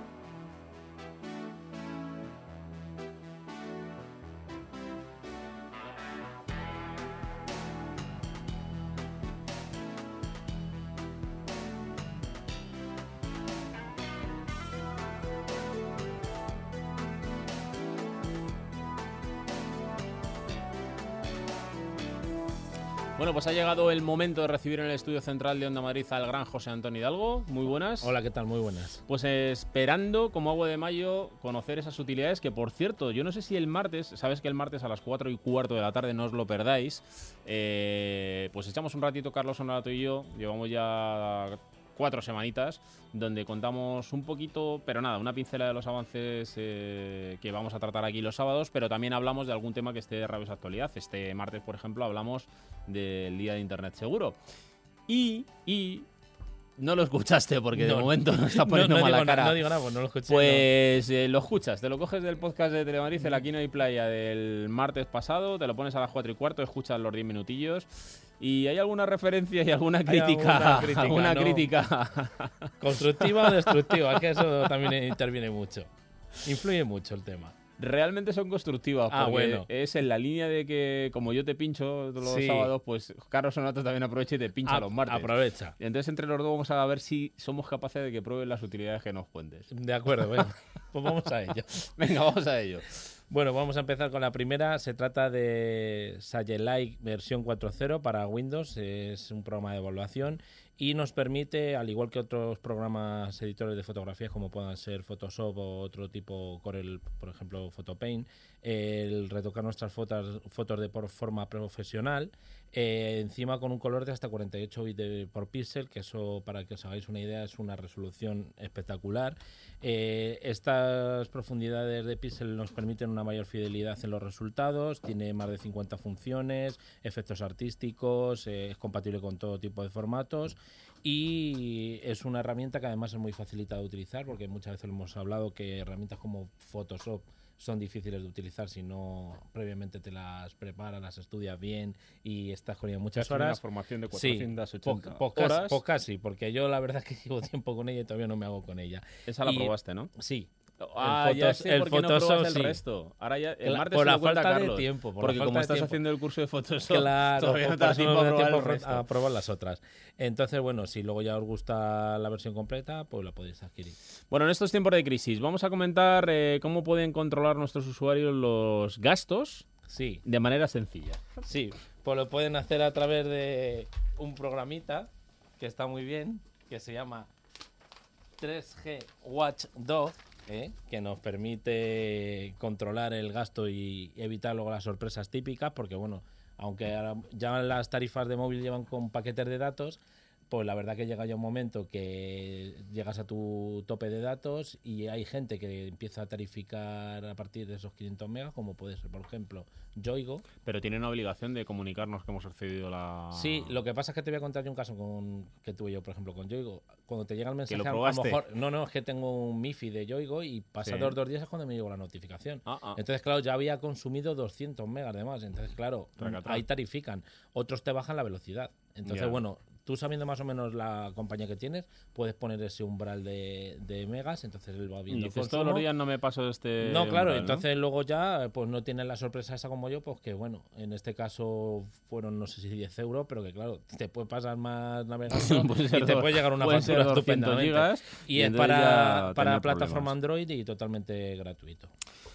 Speaker 3: Bueno, pues ha llegado el momento de recibir en el estudio central de Onda Madrid al gran José Antonio Hidalgo. Muy buenas.
Speaker 9: Hola, ¿qué tal? Muy buenas.
Speaker 3: Pues eh, esperando, como agua de mayo, conocer esas utilidades que, por cierto, yo no sé si el martes, sabes que el martes a las cuatro y cuarto de la tarde no os lo perdáis, eh, pues echamos un ratito, Carlos Honorato y yo, llevamos ya cuatro semanitas, donde contamos un poquito, pero nada, una pincelada de los avances eh, que vamos a tratar aquí los sábados, pero también hablamos de algún tema que esté de rabiosa actualidad. Este martes, por ejemplo, hablamos del Día de Internet Seguro. Y, y no lo escuchaste porque
Speaker 9: No,
Speaker 3: de momento no está poniendo
Speaker 9: no, no
Speaker 3: mala
Speaker 9: digo,
Speaker 3: cara.
Speaker 9: No, no digo nada, pues no lo escuché.
Speaker 3: Pues eh, lo escuchas, te lo coges del podcast de Telemadrid, el Aquí no hay playa del martes pasado, te lo pones a las cuatro y cuarto, escuchas los diez minutillos. ¿Y hay alguna referencia y alguna crítica?
Speaker 9: alguna crítica,
Speaker 3: ¿Alguna
Speaker 9: no.
Speaker 3: crítica?
Speaker 9: ¿Constructiva o destructiva? Es que eso también interviene mucho. Influye mucho el tema.
Speaker 3: Realmente son constructivas,
Speaker 9: Ah,
Speaker 3: porque
Speaker 9: bueno.
Speaker 3: es en la línea de que, como yo te pincho todos los
Speaker 9: Sí.
Speaker 3: sábados, pues Carlos Sonato también aprovecha y te pincha
Speaker 9: A-
Speaker 3: los martes.
Speaker 9: Aprovecha.
Speaker 3: Y entonces entre los dos vamos a ver si somos capaces de que prueben las utilidades que nos cuentes.
Speaker 9: De acuerdo, venga. Pues vamos a ello.
Speaker 3: Venga, vamos a ello.
Speaker 9: Bueno, vamos a empezar con la primera. Se trata de Sage versión cuatro punto cero para Windows. Es un programa de evaluación y nos permite, al igual que otros programas editores de fotografías como puedan ser Photoshop o otro tipo, Corel, por ejemplo, Photopaint, el retocar nuestras fotos, fotos de por forma profesional, eh, encima con un color de hasta cuarenta y ocho bits de- por píxel, que eso, para que os hagáis una idea, es una resolución espectacular. Eh, estas profundidades de píxel nos permiten una mayor fidelidad en los resultados, tiene más de cincuenta funciones, efectos artísticos, eh, es compatible con todo tipo de formatos y es una herramienta que además es muy facilitada de utilizar, porque muchas veces lo hemos hablado que herramientas como Photoshop son difíciles de utilizar si no previamente te las preparas, las estudias bien y estás con ella muchas
Speaker 3: Hace una
Speaker 9: horas.
Speaker 3: formación de
Speaker 9: Sí,
Speaker 3: cuatrocientas ochenta
Speaker 9: po- po- casi-
Speaker 3: horas.
Speaker 9: po- casi, porque yo la verdad es que llevo tiempo con ella y todavía no me hago con ella.
Speaker 3: Esa la
Speaker 9: Y-
Speaker 3: probaste, ¿no?
Speaker 9: Sí.
Speaker 3: Ah,
Speaker 9: El
Speaker 3: ya
Speaker 9: Photos-
Speaker 3: sé
Speaker 9: el
Speaker 3: por qué no
Speaker 9: Photoshop,
Speaker 3: pruebas el
Speaker 9: sí.
Speaker 3: resto. Ahora ya, el
Speaker 9: Cla-
Speaker 3: martes
Speaker 9: por
Speaker 3: se lo
Speaker 9: la
Speaker 3: cuenta
Speaker 9: falta de
Speaker 3: Carlos,
Speaker 9: tiempo, por la
Speaker 3: porque
Speaker 9: falta
Speaker 3: como
Speaker 9: de
Speaker 3: estás
Speaker 9: tiempo.
Speaker 3: haciendo el curso de Photoshop,
Speaker 9: Claro,
Speaker 3: todavía no
Speaker 9: por
Speaker 3: te da
Speaker 9: eso
Speaker 3: tiempo
Speaker 9: no
Speaker 3: a
Speaker 9: me da
Speaker 3: probar
Speaker 9: tiempo
Speaker 3: el resto.
Speaker 9: a probar las otras. Entonces, bueno, si luego ya os gusta la versión completa, pues la podéis adquirir.
Speaker 3: Bueno, en estos tiempos de crisis vamos a comentar eh, cómo pueden controlar nuestros usuarios los gastos
Speaker 9: Sí,
Speaker 3: de manera sencilla.
Speaker 9: sí, pues lo pueden hacer a través de un programita que está muy bien, que se llama tres G Watchdog, ¿eh? que nos permite controlar el gasto y evitar luego las sorpresas típicas, porque bueno, aunque ahora ya las tarifas de móvil llevan con paquetes de datos, pues la verdad que llega ya un momento que llegas a tu tope de datos y hay gente que empieza a tarificar a partir de esos quinientos megas, como puede ser, por ejemplo, Yoigo.
Speaker 3: Pero tienen una obligación de comunicarnos que hemos accedido la...
Speaker 9: Sí, lo que pasa es que te voy a contar yo un caso con, que tuve yo, por ejemplo, con Yoigo. Cuando te llega el mensaje,
Speaker 3: lo
Speaker 9: a- a lo
Speaker 3: probaste?
Speaker 9: mejor, no, no, es que tengo un MiFi de Yoigo y pasados
Speaker 3: Sí.
Speaker 9: dos días es cuando me llegó la notificación.
Speaker 3: Ah, ah.
Speaker 9: Entonces, claro, ya había consumido doscientos megas de más. Entonces, claro,
Speaker 3: Traca, traca.
Speaker 9: ahí tarifican. Otros te bajan la velocidad. Entonces,
Speaker 3: Ya.
Speaker 9: bueno, tú sabiendo más o menos la compañía que tienes, puedes poner ese umbral de, de megas, entonces él va
Speaker 3: Y
Speaker 9: viendo el
Speaker 3: dices, todos
Speaker 9: consumo.
Speaker 3: los días no me paso de este...
Speaker 9: No, claro,
Speaker 3: umbral, ¿no?
Speaker 9: entonces luego ya pues no tienes la sorpresa esa como yo, pues que bueno, en este caso fueron no sé si diez euros, pero que claro, te puede pasar más navegando
Speaker 3: Puede
Speaker 9: y
Speaker 3: ser
Speaker 9: te
Speaker 3: dos-
Speaker 9: puede llegar una
Speaker 3: pueden ser
Speaker 9: factura
Speaker 3: doscientos
Speaker 9: estupendamente.
Speaker 3: gigas,
Speaker 9: y
Speaker 3: y
Speaker 9: es
Speaker 3: entonces ya
Speaker 9: para, para
Speaker 3: tener
Speaker 9: plataforma
Speaker 3: problemas.
Speaker 9: Android y totalmente gratuito.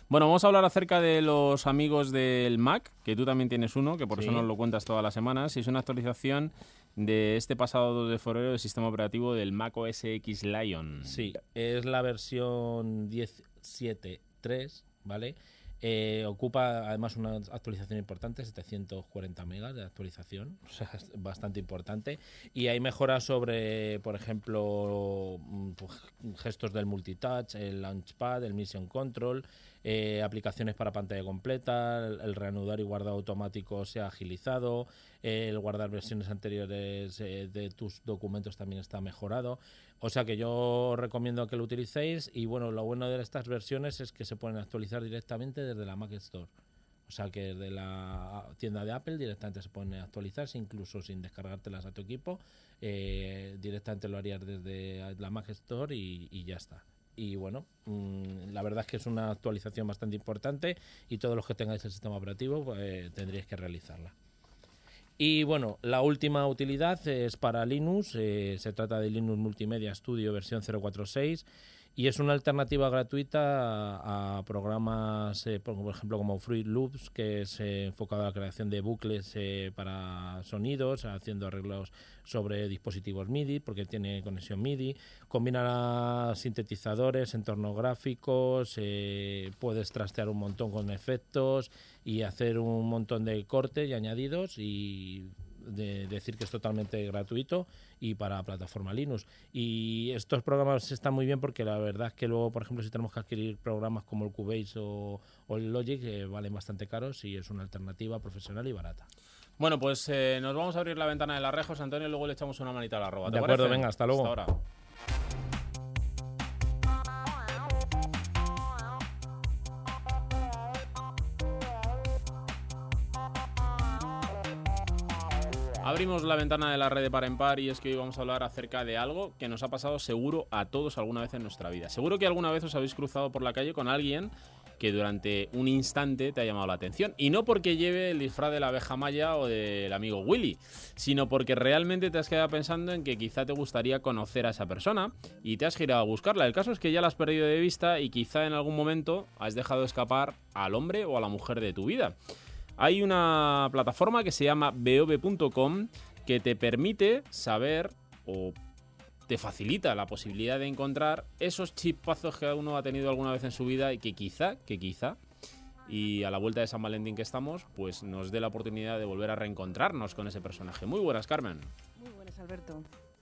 Speaker 3: Bueno, vamos a hablar acerca de los amigos del Mac, que tú también tienes uno, que por
Speaker 9: Sí.
Speaker 3: eso nos lo cuentas todas las semanas. Y es una actualización de este pasado dos de febrero del sistema operativo del Mac O S X Lion.
Speaker 9: Sí, es la versión diez punto siete punto tres, ¿vale? Eh, ocupa además una actualización importante, setecientos cuarenta megas de actualización, o sea, es bastante importante. Y hay mejoras sobre, por ejemplo, pues, gestos del multitouch, el launchpad, el mission control, eh, aplicaciones para pantalla completa, el, el reanudar y guardado automático se ha agilizado, eh, el guardar versiones anteriores eh, de tus documentos también está mejorado. O sea que yo recomiendo que lo utilicéis y bueno, lo bueno de estas versiones es que se pueden actualizar directamente desde la Mac Store. O sea que desde la tienda de Apple directamente se pueden actualizarse, incluso sin descargártelas a tu equipo. Eh, directamente lo harías desde la Mac Store y, y ya está. Y bueno, mmm, la verdad es que es una actualización bastante importante y todos los que tengáis el sistema operativo pues, eh, tendríais que realizarla. Y bueno, la última utilidad es para Linux, eh, se trata de Linux Multimedia Studio versión cero cuatro punto seis y es una alternativa gratuita a, a programas, eh, por, por ejemplo, como Fruit Loops, que es eh, enfocado a la creación de bucles eh, para sonidos, haciendo arreglos sobre dispositivos MIDI, porque tiene conexión MIDI, combina sintetizadores, entornos gráficos, eh, puedes trastear un montón con efectos y hacer un montón de cortes y añadidos y de decir que es totalmente gratuito y para plataforma Linux. Y estos programas están muy bien porque la verdad es que luego, por ejemplo, si tenemos que adquirir programas como el Cubase o, o el Logic, eh, valen bastante caros y es una alternativa profesional y barata.
Speaker 3: Bueno, pues eh, nos vamos a abrir la ventana de las rejos, Antonio, y luego le echamos una manita a la arroba.
Speaker 9: De acuerdo,
Speaker 3: parece?
Speaker 9: venga, hasta luego.
Speaker 3: Hasta ahora. Abrimos la ventana de la red de par en par y es que hoy vamos a hablar acerca de algo que nos ha pasado seguro a todos alguna vez en nuestra vida. Seguro que alguna vez os habéis cruzado por la calle con alguien que durante un instante te ha llamado la atención. Y no porque lleve el disfraz de la abeja maya o del amigo Willy, sino porque realmente te has quedado pensando en que quizá te gustaría conocer a esa persona y te has girado a buscarla. El caso es que ya la has perdido de vista y quizá en algún momento has dejado escapar al hombre o a la mujer de tu vida. Hay una plataforma que se llama beove punto com que te permite saber o te facilita la posibilidad de encontrar esos chispazos que uno ha tenido alguna vez en su vida y que quizá, que quizá, y a la vuelta de San Valentín que estamos, pues nos dé la oportunidad de volver a reencontrarnos con ese personaje. Muy buenas, Carmen.
Speaker 10: Muy buenas, Alberto.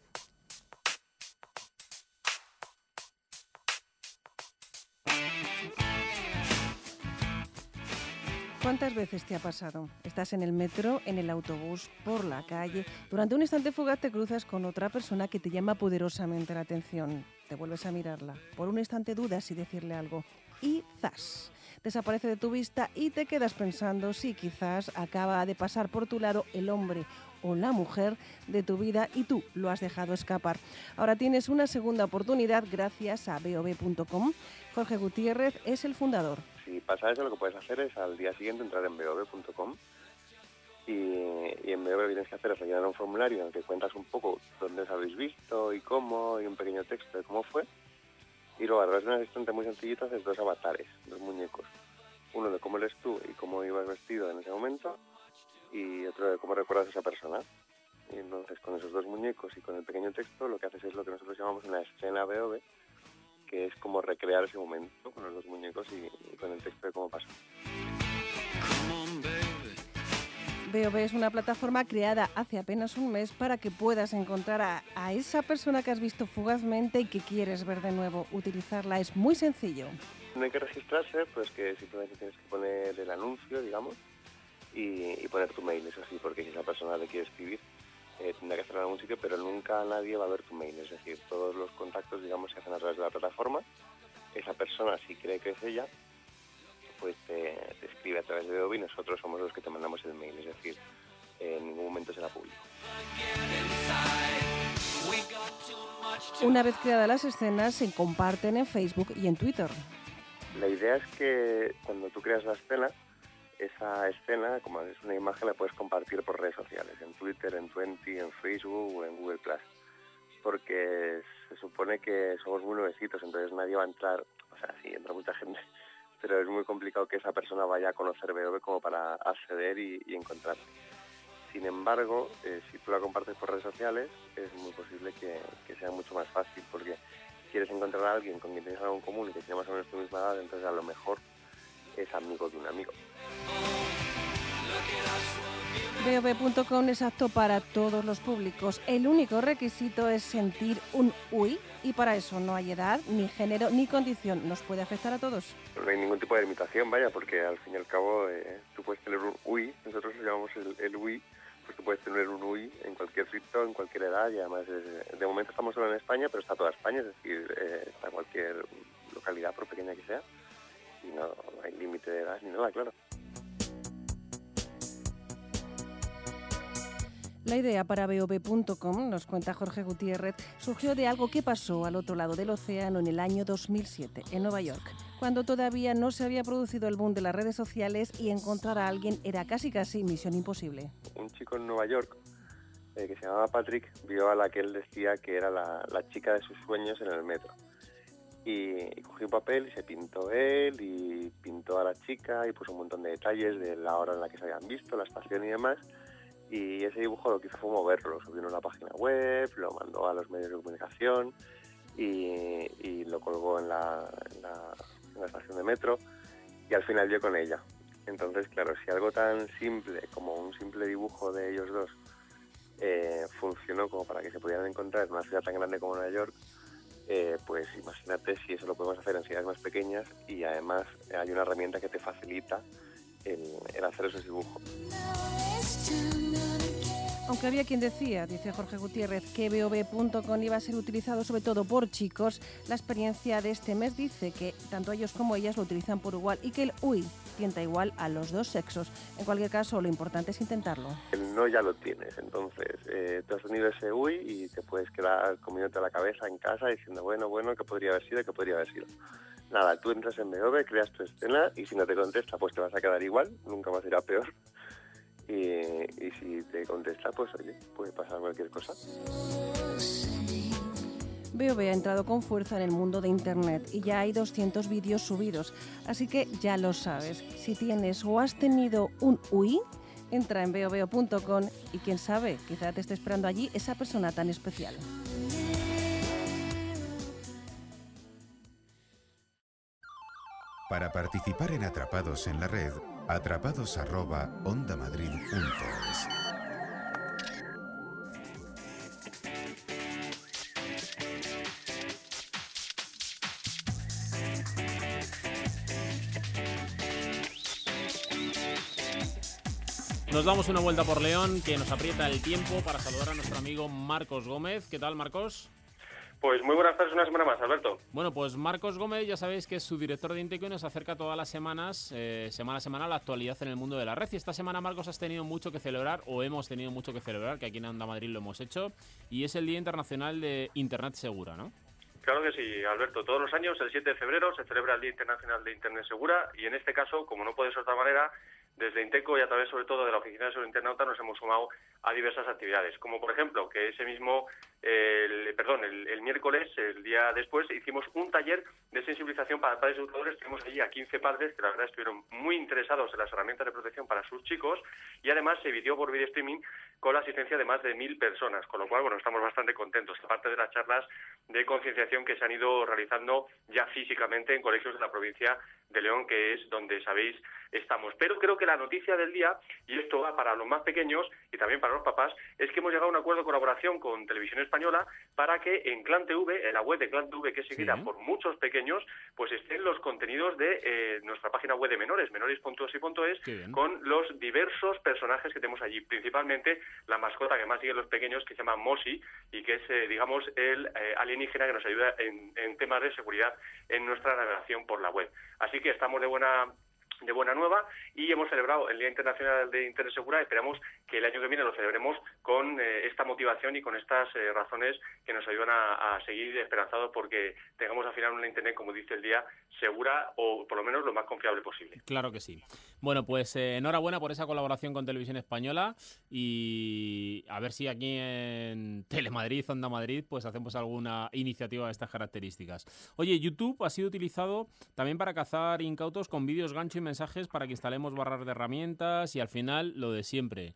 Speaker 10: ¿Cuántas veces te ha pasado? Estás en el metro, en el autobús, por la calle. Durante un instante fugaz te cruzas con otra persona que te llama poderosamente la atención. Te vuelves a mirarla. Por un instante dudas si decirle algo. Y ¡zas! Desaparece de tu vista y te quedas pensando si quizás acaba de pasar por tu lado el hombre o la mujer de tu vida y tú lo has dejado escapar. Ahora tienes una segunda oportunidad gracias a beove punto com. Jorge Gutiérrez es el fundador.
Speaker 11: Si pasa eso, lo que puedes hacer es al día siguiente entrar en beove punto com y, y en Beove tienes que hacer es rellenar un formulario en el que cuentas un poco dónde os habéis visto y cómo, y un pequeño texto de cómo fue. Y luego a través de un asistente muy sencillito haces dos avatares, dos muñecos. Uno de cómo eres tú y cómo ibas vestido en ese momento y otro de cómo recuerdas a esa persona. Y entonces con esos dos muñecos y con el pequeño texto lo que haces es lo que nosotros llamamos una escena Beove, que es como recrear ese momento con los dos muñecos y, y con el texto de cómo pasó.
Speaker 10: Beove es una plataforma creada hace apenas un mes para que puedas encontrar a, a esa persona que has visto fugazmente y que quieres ver de nuevo. Utilizarla es muy sencillo.
Speaker 11: No hay que registrarse, pues que simplemente tienes que poner el anuncio, digamos, y, y poner tu mail, eso sí, porque si esa persona te quiere escribir, eh, tendrá que hacerlo en algún sitio, pero nunca nadie va a ver tu mail, es decir, todos los contactos, digamos, se hacen a través de la plataforma. Esa persona, si cree que es ella, pues te, te escribe a través de Beove y nosotros somos los que te mandamos el mail, es decir, eh, en ningún momento será público.
Speaker 10: Una vez creadas las escenas, se comparten en Facebook y en Twitter.
Speaker 11: La idea es que cuando tú creas la escena, esa escena, como es una imagen, la puedes compartir por redes sociales, en Twitter, en Twenty, en Facebook o en Google plus, porque se supone que somos muy nuevecitos, entonces nadie va a entrar, o sea, sí, entra mucha gente, pero es muy complicado que esa persona vaya a conocer B O B como para acceder y, y encontrarte. Sin embargo, eh, si tú la compartes por redes sociales, es muy posible que, que sea mucho más fácil, porque quieres encontrar a alguien con quien tienes algo en común y que tiene más o menos tu misma edad, entonces a lo mejor es amigo de un amigo.
Speaker 10: B O B punto com es apto para todos los públicos. El único requisito es sentir un uy, y para eso no hay edad, ni género, ni condición. ¿Nos puede afectar a todos?
Speaker 11: No hay ningún tipo de limitación, vaya, porque al fin y al cabo eh, tú puedes tener un uy, nosotros lo llamamos el, el uy, pues tú puedes tener un uy en cualquier sitio, en cualquier edad, y además es, de momento estamos solo en España, pero está toda España, es decir, eh, está cualquier localidad, por pequeña que sea, y no, no hay límite de edad ni nada, claro.
Speaker 10: La idea para B O B punto com, nos cuenta Jorge Gutiérrez, surgió de algo que pasó al otro lado del océano en el año dos mil siete, en Nueva York, cuando todavía no se había producido el boom de las redes sociales y encontrar a alguien era casi casi misión imposible.
Speaker 11: Un chico en Nueva York, eh, que se llamaba Patrick, vio a la que él decía que era la, la chica de sus sueños en el metro. Y, y cogió un papel y se pintó él, y pintó a la chica, y puso un montón de detalles de la hora en la que se habían visto, la estación y demás. Y ese dibujo lo que hizo fue moverlo, lo subió en una página web, lo mandó a los medios de comunicación y, y lo colgó en la, en, la, en la estación de metro, y al final dio con ella. Entonces, claro, si algo tan simple como un simple dibujo de ellos dos eh, funcionó como para que se pudieran encontrar en una ciudad tan grande como Nueva York, eh, pues imagínate si eso lo podemos hacer en ciudades más pequeñas, y además hay una herramienta que te facilita el, el hacer esos dibujos.
Speaker 10: Aunque había quien decía, dice Jorge Gutiérrez, que B O B punto com iba a ser utilizado sobre todo por chicos, la experiencia de este mes dice que tanto ellos como ellas lo utilizan por igual y que el uy tienta igual a los dos sexos. En cualquier caso, lo importante es intentarlo.
Speaker 11: El no ya lo tienes, entonces eh, tú has tenido ese uy y te puedes quedar comiéndote la cabeza en casa diciendo, bueno, bueno, ¿qué podría haber sido? ¿Qué podría haber sido? Nada, tú entras en B O B, creas tu escena, y si no te contesta, pues te vas a quedar igual, nunca más irá peor. Y, y si te contesta, pues oye, puede pasar cualquier cosa.
Speaker 10: B O B ha entrado con fuerza en el mundo de Internet y ya hay doscientos vídeos subidos. Así que ya lo sabes, si tienes o has tenido un uy, entra en B O B punto com y quién sabe, quizá te esté esperando allí esa persona tan especial.
Speaker 1: Para participar en Atrapados en la Red, atrapados arroba ondamadrid punto es.
Speaker 3: Nos damos una vuelta por León, que nos aprieta el tiempo para saludar a nuestro amigo Marcos Gómez. ¿Qué tal, Marcos?
Speaker 12: Pues muy buenas tardes, una semana más, Alberto.
Speaker 3: Bueno, pues Marcos Gómez, ya sabéis que es su director de Inteco y nos acerca todas las semanas, eh, semana a semana, la actualidad en el mundo de la red. Y esta semana, Marcos, has tenido mucho que celebrar, o hemos tenido mucho que celebrar, que aquí en Onda Madrid lo hemos hecho, y es el Día Internacional de Internet Segura, ¿no?
Speaker 12: Claro que sí, Alberto. Todos los años, el siete de febrero, se celebra el Día Internacional de Internet Segura, y en este caso, como no puede ser de otra manera, desde Inteco y a través sobre todo de la Oficina de Seguridad Internauta nos hemos sumado a diversas actividades, como por ejemplo que ese mismo, eh, el, perdón, el, el miércoles, el día después, hicimos un taller de sensibilización para padres y educadores. Tenemos allí a quince padres que la verdad estuvieron muy interesados en las herramientas de protección para sus chicos, y además se emitió por video streaming con la asistencia de más de mil personas, con lo cual, bueno, estamos bastante contentos, aparte de las charlas de concienciación que se han ido realizando ya físicamente en colegios de la provincia de León, que es donde, sabéis, estamos. Pero creo que la noticia del día, y esto va para los más pequeños y también para los papás, es que hemos llegado a un acuerdo de colaboración con Televisión Española para que en Clan T V, en la web de Clan T V, que es seguida sí. por muchos pequeños, pues estén los contenidos de eh, nuestra página web de menores, menores punto es y punto es, con los diversos personajes que tenemos allí, principalmente la mascota que más siguen los pequeños, que se llama Mosi, y que es, eh, digamos, el eh, alienígena que nos ayuda en, en temas de seguridad en nuestra navegación por la web. Así que estamos de buena... de buena nueva, y hemos celebrado el Día Internacional de Internet Segura. Esperamos que el año que viene lo celebremos con eh, esta motivación y con estas eh, razones que nos ayudan a, a seguir esperanzados porque tengamos al final una Internet, como dice el día, segura o por lo menos lo más confiable posible.
Speaker 3: Claro que sí. Bueno, pues eh, enhorabuena por esa colaboración con Televisión Española, y a ver si aquí en Telemadrid, Onda Madrid, pues hacemos alguna iniciativa de estas características. Oye, YouTube ha sido utilizado también para cazar incautos con vídeos gancho y mensajes para que instalemos barras de herramientas y al final lo de siempre,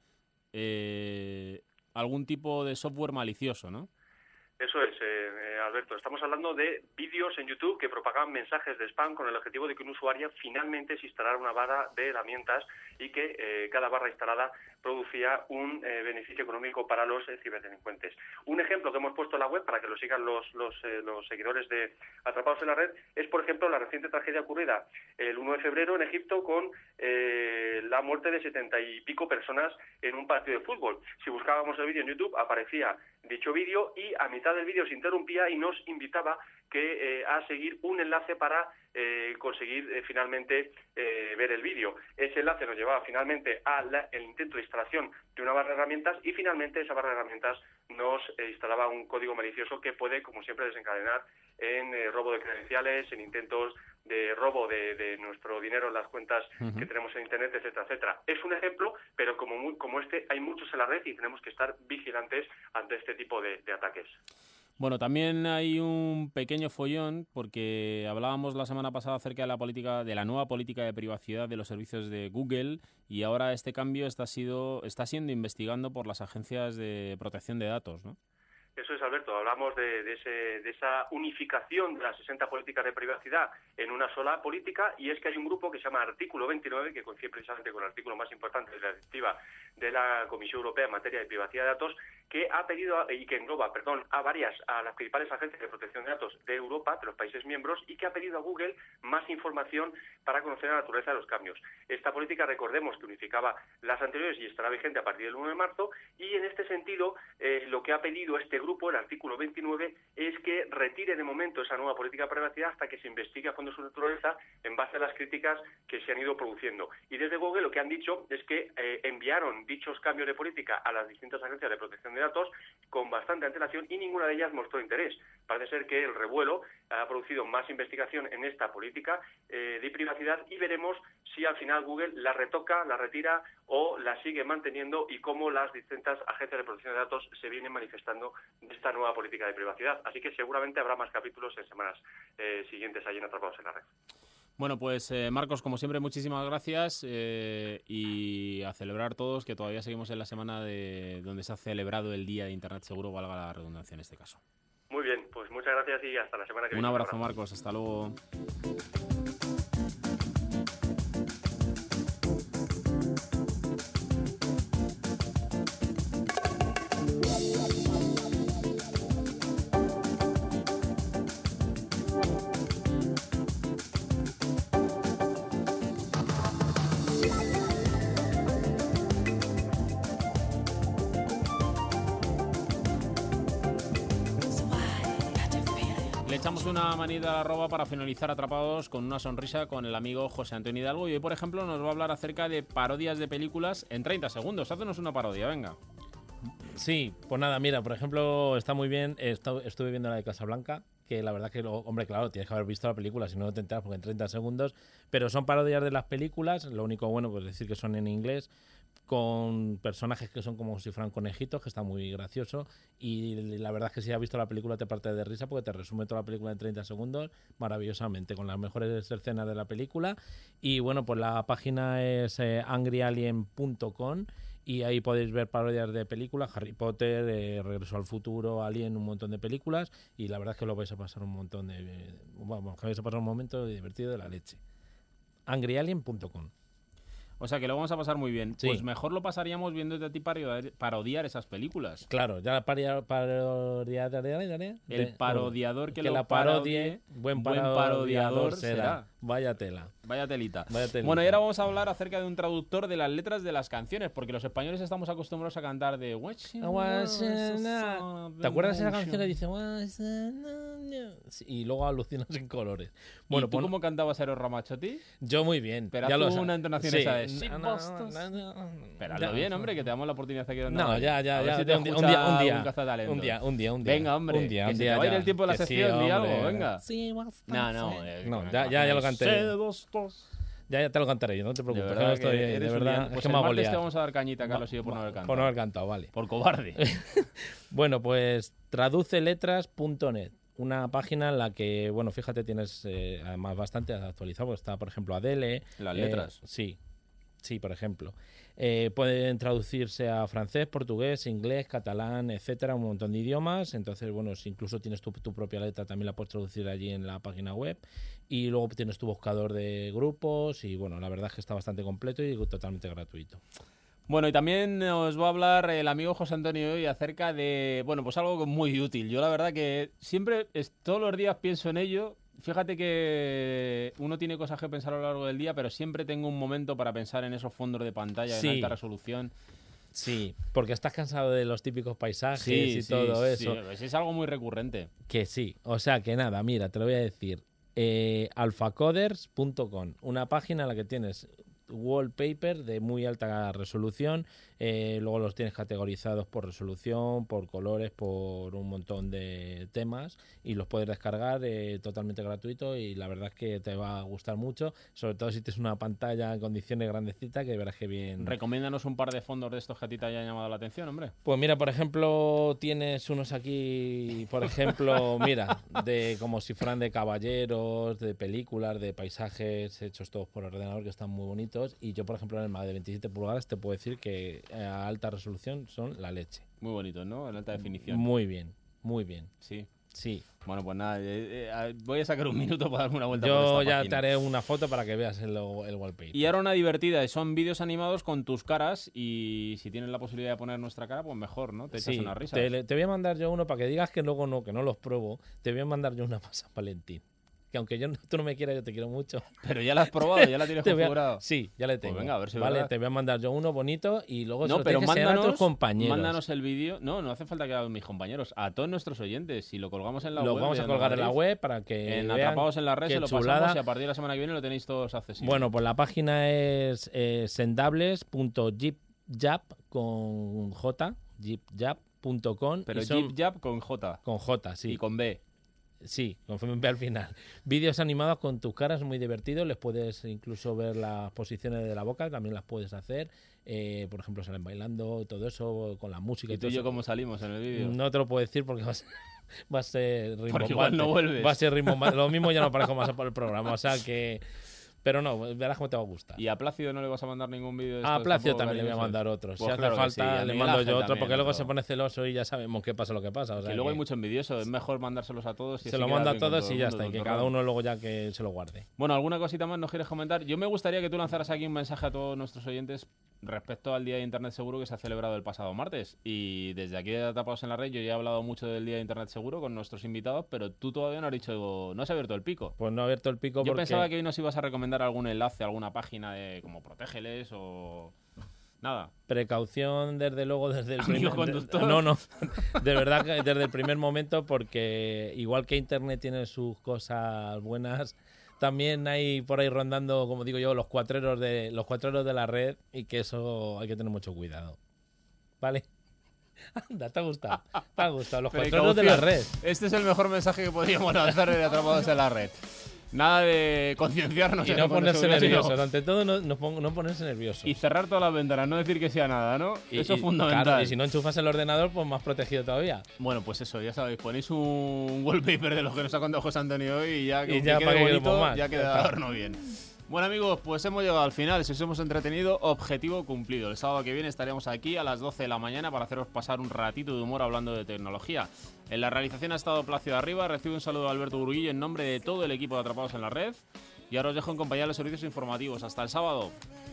Speaker 3: eh, algún tipo de software malicioso, ¿no?
Speaker 12: Eso es, eh, eh, Alberto. Estamos hablando de vídeos en YouTube que propagan mensajes de spam con el objetivo de que un usuario finalmente se instalara una barra de herramientas y que eh, cada barra instalada producía un eh, beneficio económico para los eh, ciberdelincuentes. Un ejemplo que hemos puesto en la web para que lo sigan los, los, eh, los seguidores de Atrapados en la Red es, por ejemplo, la reciente tragedia ocurrida el uno de febrero en Egipto con eh, la muerte de setenta y pico personas en un partido de fútbol. Si buscábamos el vídeo en YouTube aparecía dicho vídeo y a mitad del vídeo se interrumpía y nos invitaba que eh, a seguir un enlace para eh, conseguir eh, finalmente eh, ver el vídeo. Ese enlace nos llevaba finalmente al intento de instalación de una barra de herramientas y finalmente esa barra de herramientas nos eh, instalaba un código malicioso que puede, como siempre, desencadenar en eh, robo de credenciales, en intentos de robo de, de nuestro dinero en las cuentas uh-huh. que tenemos en Internet, etcétera, etcétera. Es un ejemplo, pero como, muy, como este hay muchos en la red y tenemos que estar vigilantes ante este tipo de, de ataques.
Speaker 3: Bueno, también hay un pequeño follón porque hablábamos la semana pasada acerca de la política, de la nueva política de privacidad de los servicios de Google y ahora este cambio está sido está siendo investigado por las agencias de protección de datos, ¿no?
Speaker 12: Eso es, Alberto. Hablamos de, de, ese, de esa unificación de las sesenta políticas de privacidad en una sola política, y es que hay un grupo que se llama Artículo veintinueve, que coincide precisamente con el artículo más importante de la directiva de la Comisión Europea en materia de privacidad de datos, que ha pedido y que engloba, perdón, a varias, a las principales agencias de protección de datos de Europa, de los países miembros, y que ha pedido a Google más información para conocer la naturaleza de los cambios. Esta política, recordemos que unificaba las anteriores y estará vigente a partir del uno de marzo, y en este sentido, eh, lo que ha pedido este grupo, el artículo veintinueve, es que retire de momento esa nueva política de privacidad hasta que se investigue a fondo su naturaleza en base a las críticas que se han ido produciendo. Y desde Google lo que han dicho es que eh, enviaron dichos cambios de política a las distintas agencias de protección de datos con bastante antelación y ninguna de ellas mostró interés. Parece ser que el revuelo ha producido más investigación en esta política eh, de privacidad y veremos si al final Google la retoca, la retira o la sigue manteniendo y cómo las distintas agencias de protección de datos se vienen manifestando de esta nueva política de privacidad. Así que seguramente habrá más capítulos en semanas eh, siguientes allí en Atrapados en la Red.
Speaker 3: Bueno, pues eh, Marcos, como siempre, muchísimas gracias eh, y a celebrar todos que todavía seguimos en la semana de donde se ha celebrado el Día de Internet Seguro, valga la redundancia en este caso.
Speaker 12: Muy bien, pues muchas gracias y hasta la semana que viene.
Speaker 3: Un abrazo, Marcos, hasta luego. Echamos una manita a la roba para finalizar Atrapados con una sonrisa con el amigo José Antonio Hidalgo y hoy, por ejemplo, nos va a hablar acerca de parodias de películas en treinta segundos. Hácenos una parodia, venga.
Speaker 9: Sí, pues nada, mira, por ejemplo, está muy bien, estuve viendo la de Casablanca, que la verdad que, hombre, claro, tienes que haber visto la película, si no, no te enteras, porque en treinta segundos, pero son parodias de las películas, lo único bueno, pues decir que son en inglés, con personajes que son como si fueran conejitos, que está muy gracioso, y la verdad es que si has visto la película te parte de risa porque te resume toda la película en treinta segundos maravillosamente, con las mejores escenas de la película. Y bueno, pues la página es eh, angry alien punto com y ahí podéis ver parodias de películas, Harry Potter, eh, Regreso al Futuro, Alien, un montón de películas, y la verdad es que lo vais a pasar un montón de... Vamos, que vais a pasar un momento divertido de la leche. angry alien punto com.
Speaker 3: O sea que lo vamos a pasar muy bien.
Speaker 9: Sí.
Speaker 3: Pues mejor lo pasaríamos viéndote a ti parodiar, parodiar esas películas.
Speaker 9: Claro, ya parodiar... parodiar
Speaker 3: el parodiador que,
Speaker 9: que
Speaker 3: lo
Speaker 9: la parodie, buen parodiador, buen parodiador será. será. Vaya tela.
Speaker 3: Vaya telita.
Speaker 9: Vaya telita.
Speaker 3: Bueno, y ahora vamos a hablar acerca de un traductor de las letras de las canciones, porque los españoles estamos acostumbrados a cantar de... ¿Te
Speaker 9: acuerdas de esa canción que dice... Y luego alucinas en colores.
Speaker 3: Bueno, ¿y tú pon... cómo cantabas Eros Ramazzotti?
Speaker 9: Yo muy bien.
Speaker 3: Pero haz una entonación sí. esa de... Sí, no, no, no, no. Pero hazlo bien, hombre, que te damos la oportunidad de que...
Speaker 9: No, ya, ya, ya.
Speaker 3: Si
Speaker 9: un, día, un día, un día, un día, un día, un día.
Speaker 3: Venga, hombre,
Speaker 9: un día,
Speaker 3: que
Speaker 9: un
Speaker 3: se
Speaker 9: día,
Speaker 3: te va a ir
Speaker 9: ya.
Speaker 3: el tiempo de la
Speaker 9: que
Speaker 3: sección,
Speaker 9: sí,
Speaker 3: di
Speaker 9: hombre.
Speaker 3: algo, venga.
Speaker 9: Sí,
Speaker 3: no, no, eh,
Speaker 9: no, ya, ya, ya lo canté. Ya, ya te lo cantaré yo, no te preocupes.
Speaker 3: De verdad,
Speaker 9: no estoy,
Speaker 3: que
Speaker 9: de
Speaker 3: eres un
Speaker 9: verdad,
Speaker 3: liante.
Speaker 9: es
Speaker 3: Pues
Speaker 9: que
Speaker 3: el
Speaker 9: me hago
Speaker 3: martes
Speaker 9: liar.
Speaker 3: te vamos a dar cañita, Carlos, y yo por no haber cantado.
Speaker 9: Por no haber cantado, vale.
Speaker 3: Por cobarde.
Speaker 9: Bueno, pues traduceletras punto net. Una página en la que, bueno, fíjate, tienes eh, además bastante actualizado, porque está, por ejemplo, Adele.
Speaker 3: Las
Speaker 9: eh,
Speaker 3: letras.
Speaker 9: Sí, sí, por ejemplo. Eh, pueden traducirse a francés, portugués, inglés, catalán, etcétera, un montón de idiomas. Entonces, bueno, si incluso tienes tu, tu propia letra, también la puedes traducir allí en la página web. Y luego tienes tu buscador de grupos y, bueno, la verdad es que está bastante completo y totalmente gratuito.
Speaker 3: Bueno, y también nos va a hablar el amigo José Antonio hoy acerca de, bueno, pues algo muy útil. Yo la verdad que siempre, es, todos los días pienso en ello. Fíjate que uno tiene cosas que pensar a lo largo del día, pero siempre tengo un momento para pensar en esos fondos de pantalla
Speaker 9: Sí.
Speaker 3: en alta resolución.
Speaker 9: Sí, porque estás cansado de los típicos paisajes
Speaker 3: Sí,
Speaker 9: y
Speaker 3: sí,
Speaker 9: todo
Speaker 3: sí,
Speaker 9: eso.
Speaker 3: pues es algo muy recurrente.
Speaker 9: Que sí, o sea que nada, mira, te lo voy a decir. Eh, alphacoders punto com, una página en la que tienes wallpaper de muy alta resolución, eh, luego los tienes categorizados por resolución, por colores, por un montón de temas y los puedes descargar eh, totalmente gratuito y la verdad es que te va a gustar mucho, sobre todo si tienes una pantalla en condiciones grandecitas que verás que bien.
Speaker 3: Recomiéndanos un par de fondos de estos que a ti te hayan llamado la atención, hombre.
Speaker 9: Pues mira, por ejemplo, tienes unos aquí, por ejemplo, mira, de como si fueran de caballeros, de películas, de paisajes hechos todos por ordenador que están muy bonitos. Y yo, por ejemplo, en el Mac de veintisiete pulgadas te puedo decir que a alta resolución son la leche.
Speaker 3: Muy bonitos, ¿no? En alta definición.
Speaker 9: Muy bien, muy bien.
Speaker 3: Sí.
Speaker 9: Sí.
Speaker 3: Bueno, pues nada, eh, eh, voy a sacar un minuto para darme una vuelta
Speaker 9: Yo
Speaker 3: por esta
Speaker 9: ya
Speaker 3: página.
Speaker 9: te haré una foto para que veas el, el wallpaper.
Speaker 3: Y ahora una divertida, y son vídeos animados con tus caras y si tienes la posibilidad de poner nuestra cara, pues mejor, ¿no? Te echas
Speaker 9: Sí,
Speaker 3: una risa.
Speaker 9: te, te voy a mandar yo uno para que digas que luego no, que no los pruebo. Te voy a mandar yo una para San Valentín. Que aunque yo, tú no me quieras, yo te quiero mucho.
Speaker 3: Pero ya la has probado, ya la tienes
Speaker 9: Te voy a-
Speaker 3: configurado.
Speaker 9: Sí, ya le tengo.
Speaker 3: Pues venga, a ver si es
Speaker 9: Vale,
Speaker 3: verdad.
Speaker 9: te voy a mandar yo uno bonito y luego se
Speaker 3: No,
Speaker 9: lo
Speaker 3: pero
Speaker 9: tienes que enseñar a
Speaker 3: mándanos,
Speaker 9: tus compañeros.
Speaker 3: mándanos el vídeo. No, no hace falta que a mis compañeros, a todos nuestros oyentes. Si lo colgamos en la
Speaker 9: Lo
Speaker 3: web.
Speaker 9: vamos
Speaker 3: de
Speaker 9: a
Speaker 3: Onda
Speaker 9: colgar en la
Speaker 3: Madrid,
Speaker 9: web para que
Speaker 3: En
Speaker 9: vean
Speaker 3: Atrapados en la red
Speaker 9: qué
Speaker 3: se lo
Speaker 9: chulada.
Speaker 3: pasamos y a partir de la semana que viene lo tenéis todos accesibles.
Speaker 9: Bueno, pues la página es eh, sendables punto jipjap con J, jipjap punto com.
Speaker 3: Pero
Speaker 9: y son-
Speaker 3: Jip con J.
Speaker 9: Con J, sí.
Speaker 3: Y con B.
Speaker 9: Sí, con B al final. Vídeos animados con tus caras, muy divertidos. Les puedes incluso ver las posiciones de la boca, también las puedes hacer. Eh, por ejemplo, salen bailando, todo eso, con la música.
Speaker 3: ¿Y tú
Speaker 9: todo
Speaker 3: y yo
Speaker 9: eso.
Speaker 3: cómo salimos en el vídeo?
Speaker 9: No te lo puedo decir porque va a ser, va a ser rimbombante.
Speaker 3: igual no vuelves.
Speaker 9: Va a ser rimbombante. Lo mismo ya no aparezco más por el programa, o sea que... Pero no, verás cómo te va a gustar.
Speaker 3: ¿Y a Plácido no le vas a mandar ningún vídeo de
Speaker 9: A
Speaker 3: estos
Speaker 9: Plácido
Speaker 3: tampoco
Speaker 9: también le voy a
Speaker 3: cariñosos?
Speaker 9: mandar otro.
Speaker 3: Pues
Speaker 9: si hace
Speaker 3: claro que sí,
Speaker 9: falta,
Speaker 3: a
Speaker 9: le
Speaker 3: Miguel
Speaker 9: mando
Speaker 3: Ángel
Speaker 9: yo otro,
Speaker 3: también,
Speaker 9: porque luego
Speaker 3: otro.
Speaker 9: se pone celoso y ya sabemos qué pasa lo que pasa. O sea
Speaker 3: Que luego
Speaker 9: que
Speaker 3: hay mucho envidioso, es mejor mandárselos a todos. Y
Speaker 9: se
Speaker 3: así
Speaker 9: lo
Speaker 3: quedas
Speaker 9: manda a
Speaker 3: bien con
Speaker 9: todos
Speaker 3: todo
Speaker 9: y
Speaker 3: el
Speaker 9: ya
Speaker 3: mundo,
Speaker 9: está. Y que
Speaker 3: tontorrón.
Speaker 9: cada uno luego ya que se lo guarde.
Speaker 3: Bueno, ¿alguna cosita más nos quieres comentar? Yo me gustaría que tú lanzaras aquí un mensaje a todos nuestros oyentes respecto al Día de Internet Seguro que se ha celebrado el pasado martes. Y desde aquí de Atrapados en la Red yo ya he hablado mucho del Día de Internet Seguro con nuestros invitados, pero tú todavía no has dicho, no has abierto el pico.
Speaker 9: Pues no he abierto el pico
Speaker 3: Yo
Speaker 9: porque...
Speaker 3: pensaba que hoy nos ibas a recomendar algún enlace, alguna página de como Protégeles o... Nada.
Speaker 9: Precaución, desde luego, desde el
Speaker 3: Amigo
Speaker 9: primer...
Speaker 3: conductor.
Speaker 9: No, no. De verdad que desde el primer momento, porque igual que Internet tiene sus cosas buenas, también hay por ahí rondando, como digo yo, los cuatreros de los cuatreros de la red y que eso hay que tener mucho cuidado. ¿Vale? Anda, te ha gustado. Te ha gustado. Los cuatreros de la red.
Speaker 3: Este es el mejor mensaje que podríamos lanzar de Atrapados en la Red. Nada de concienciarnos.
Speaker 9: Y
Speaker 3: en
Speaker 9: no
Speaker 3: el
Speaker 9: ponerse
Speaker 3: seguridad, sino-
Speaker 9: nerviosos. Ante todo, no, no, pon- no ponerse nerviosos.
Speaker 3: Y cerrar todas las ventanas, no decir que sea nada, ¿no?
Speaker 9: Y-
Speaker 3: Eso es
Speaker 9: y,
Speaker 3: fundamental.
Speaker 9: claro, y si no enchufas el ordenador, pues más protegido todavía.
Speaker 3: Bueno, pues eso, ya sabéis, ponéis un wallpaper de los que nos ha contado José Antonio hoy y ya que
Speaker 9: Y
Speaker 3: aunque
Speaker 9: ya
Speaker 3: quede
Speaker 9: para que
Speaker 3: bonito,
Speaker 9: queremos más.
Speaker 3: ya
Speaker 9: Ya
Speaker 3: queda
Speaker 9: está.
Speaker 3: de horno bien. Bueno amigos, pues hemos llegado al final, si os hemos entretenido, objetivo cumplido. El sábado que viene estaremos aquí a las doce de la mañana para haceros pasar un ratito de humor hablando de tecnología. En la realización ha estado Plácido Arriba, recibe un saludo de Alberto Burguillo en nombre de todo el equipo de Atrapados en la Red. Y ahora os dejo en compañía de los servicios informativos. Hasta el sábado.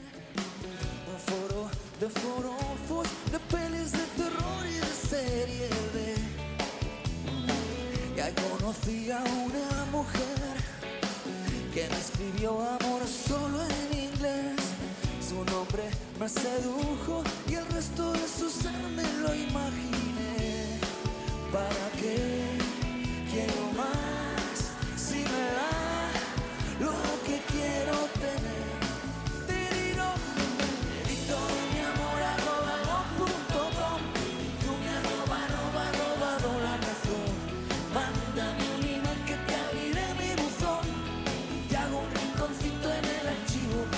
Speaker 2: Un foro de forofos, de pelis de terror y de serie B. Ya conocí a una mujer que me escribió amor solo en inglés. Su nombre me sedujo y el resto de su ser me lo imaginé. ¿Para qué quiero más si me da lo que quiero tener? Tirino, edito mi amor arroba go punto com. Tú me arroba, arroba, robado la razón. Mándame un email que te abriré mi buzón. Te hago un rinconcito en el archivo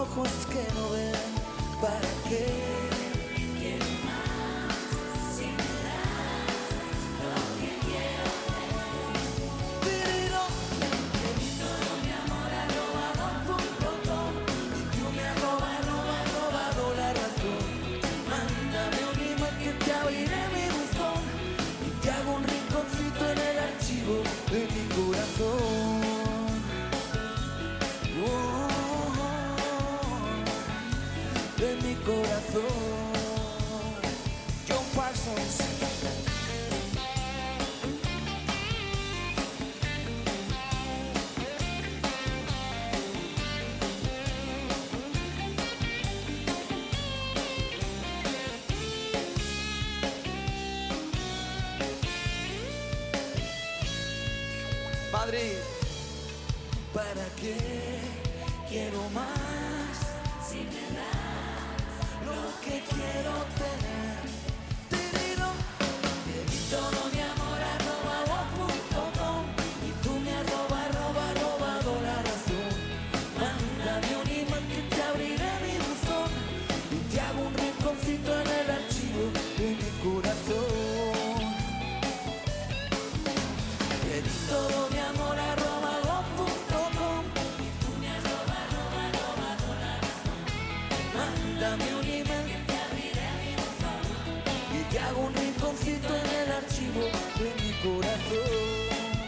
Speaker 2: ojos que no ven. ¿Para qué?
Speaker 13: Quiero más, si me das lo que quiero tener. Todo mi amor arroba punto com y tú me arroba, arroba, robado la razón.
Speaker 2: Mándame un email que te abriré mi buzón y te hago un rinconcito en el archivo de mi corazón. Oh, de mi corazón. John Parsons. Madrid, ¿para qué quiero más?
Speaker 13: Si me das
Speaker 2: Lo que quiero tener. Tiriro.
Speaker 13: todo mi amor arroba punto com
Speaker 2: Y tú me arroba, arroba, robado la razón. Mándame un email que te abriré mi buzón y te hago un rinconcito en el archivo de mi corazón. Pedí todo mi amor arroba punto com
Speaker 13: y tú me arroba, arroba, robado la razón.
Speaker 2: Mándame un email
Speaker 13: Que te abriré mi buzón
Speaker 2: y te hago un rinconcito en el archivo de mi corazón.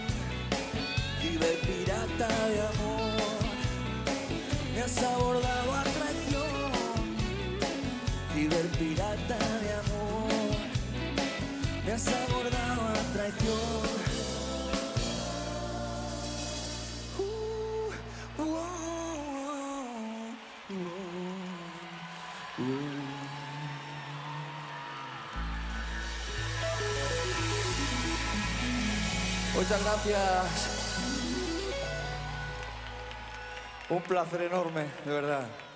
Speaker 2: Ciberpirata de amor, me has abordado a traición. Ciberpirata de amor, me has abordado a traición. Uh, uh, uh, uh, uh. Muchas gracias. Un placer enorme, de verdad.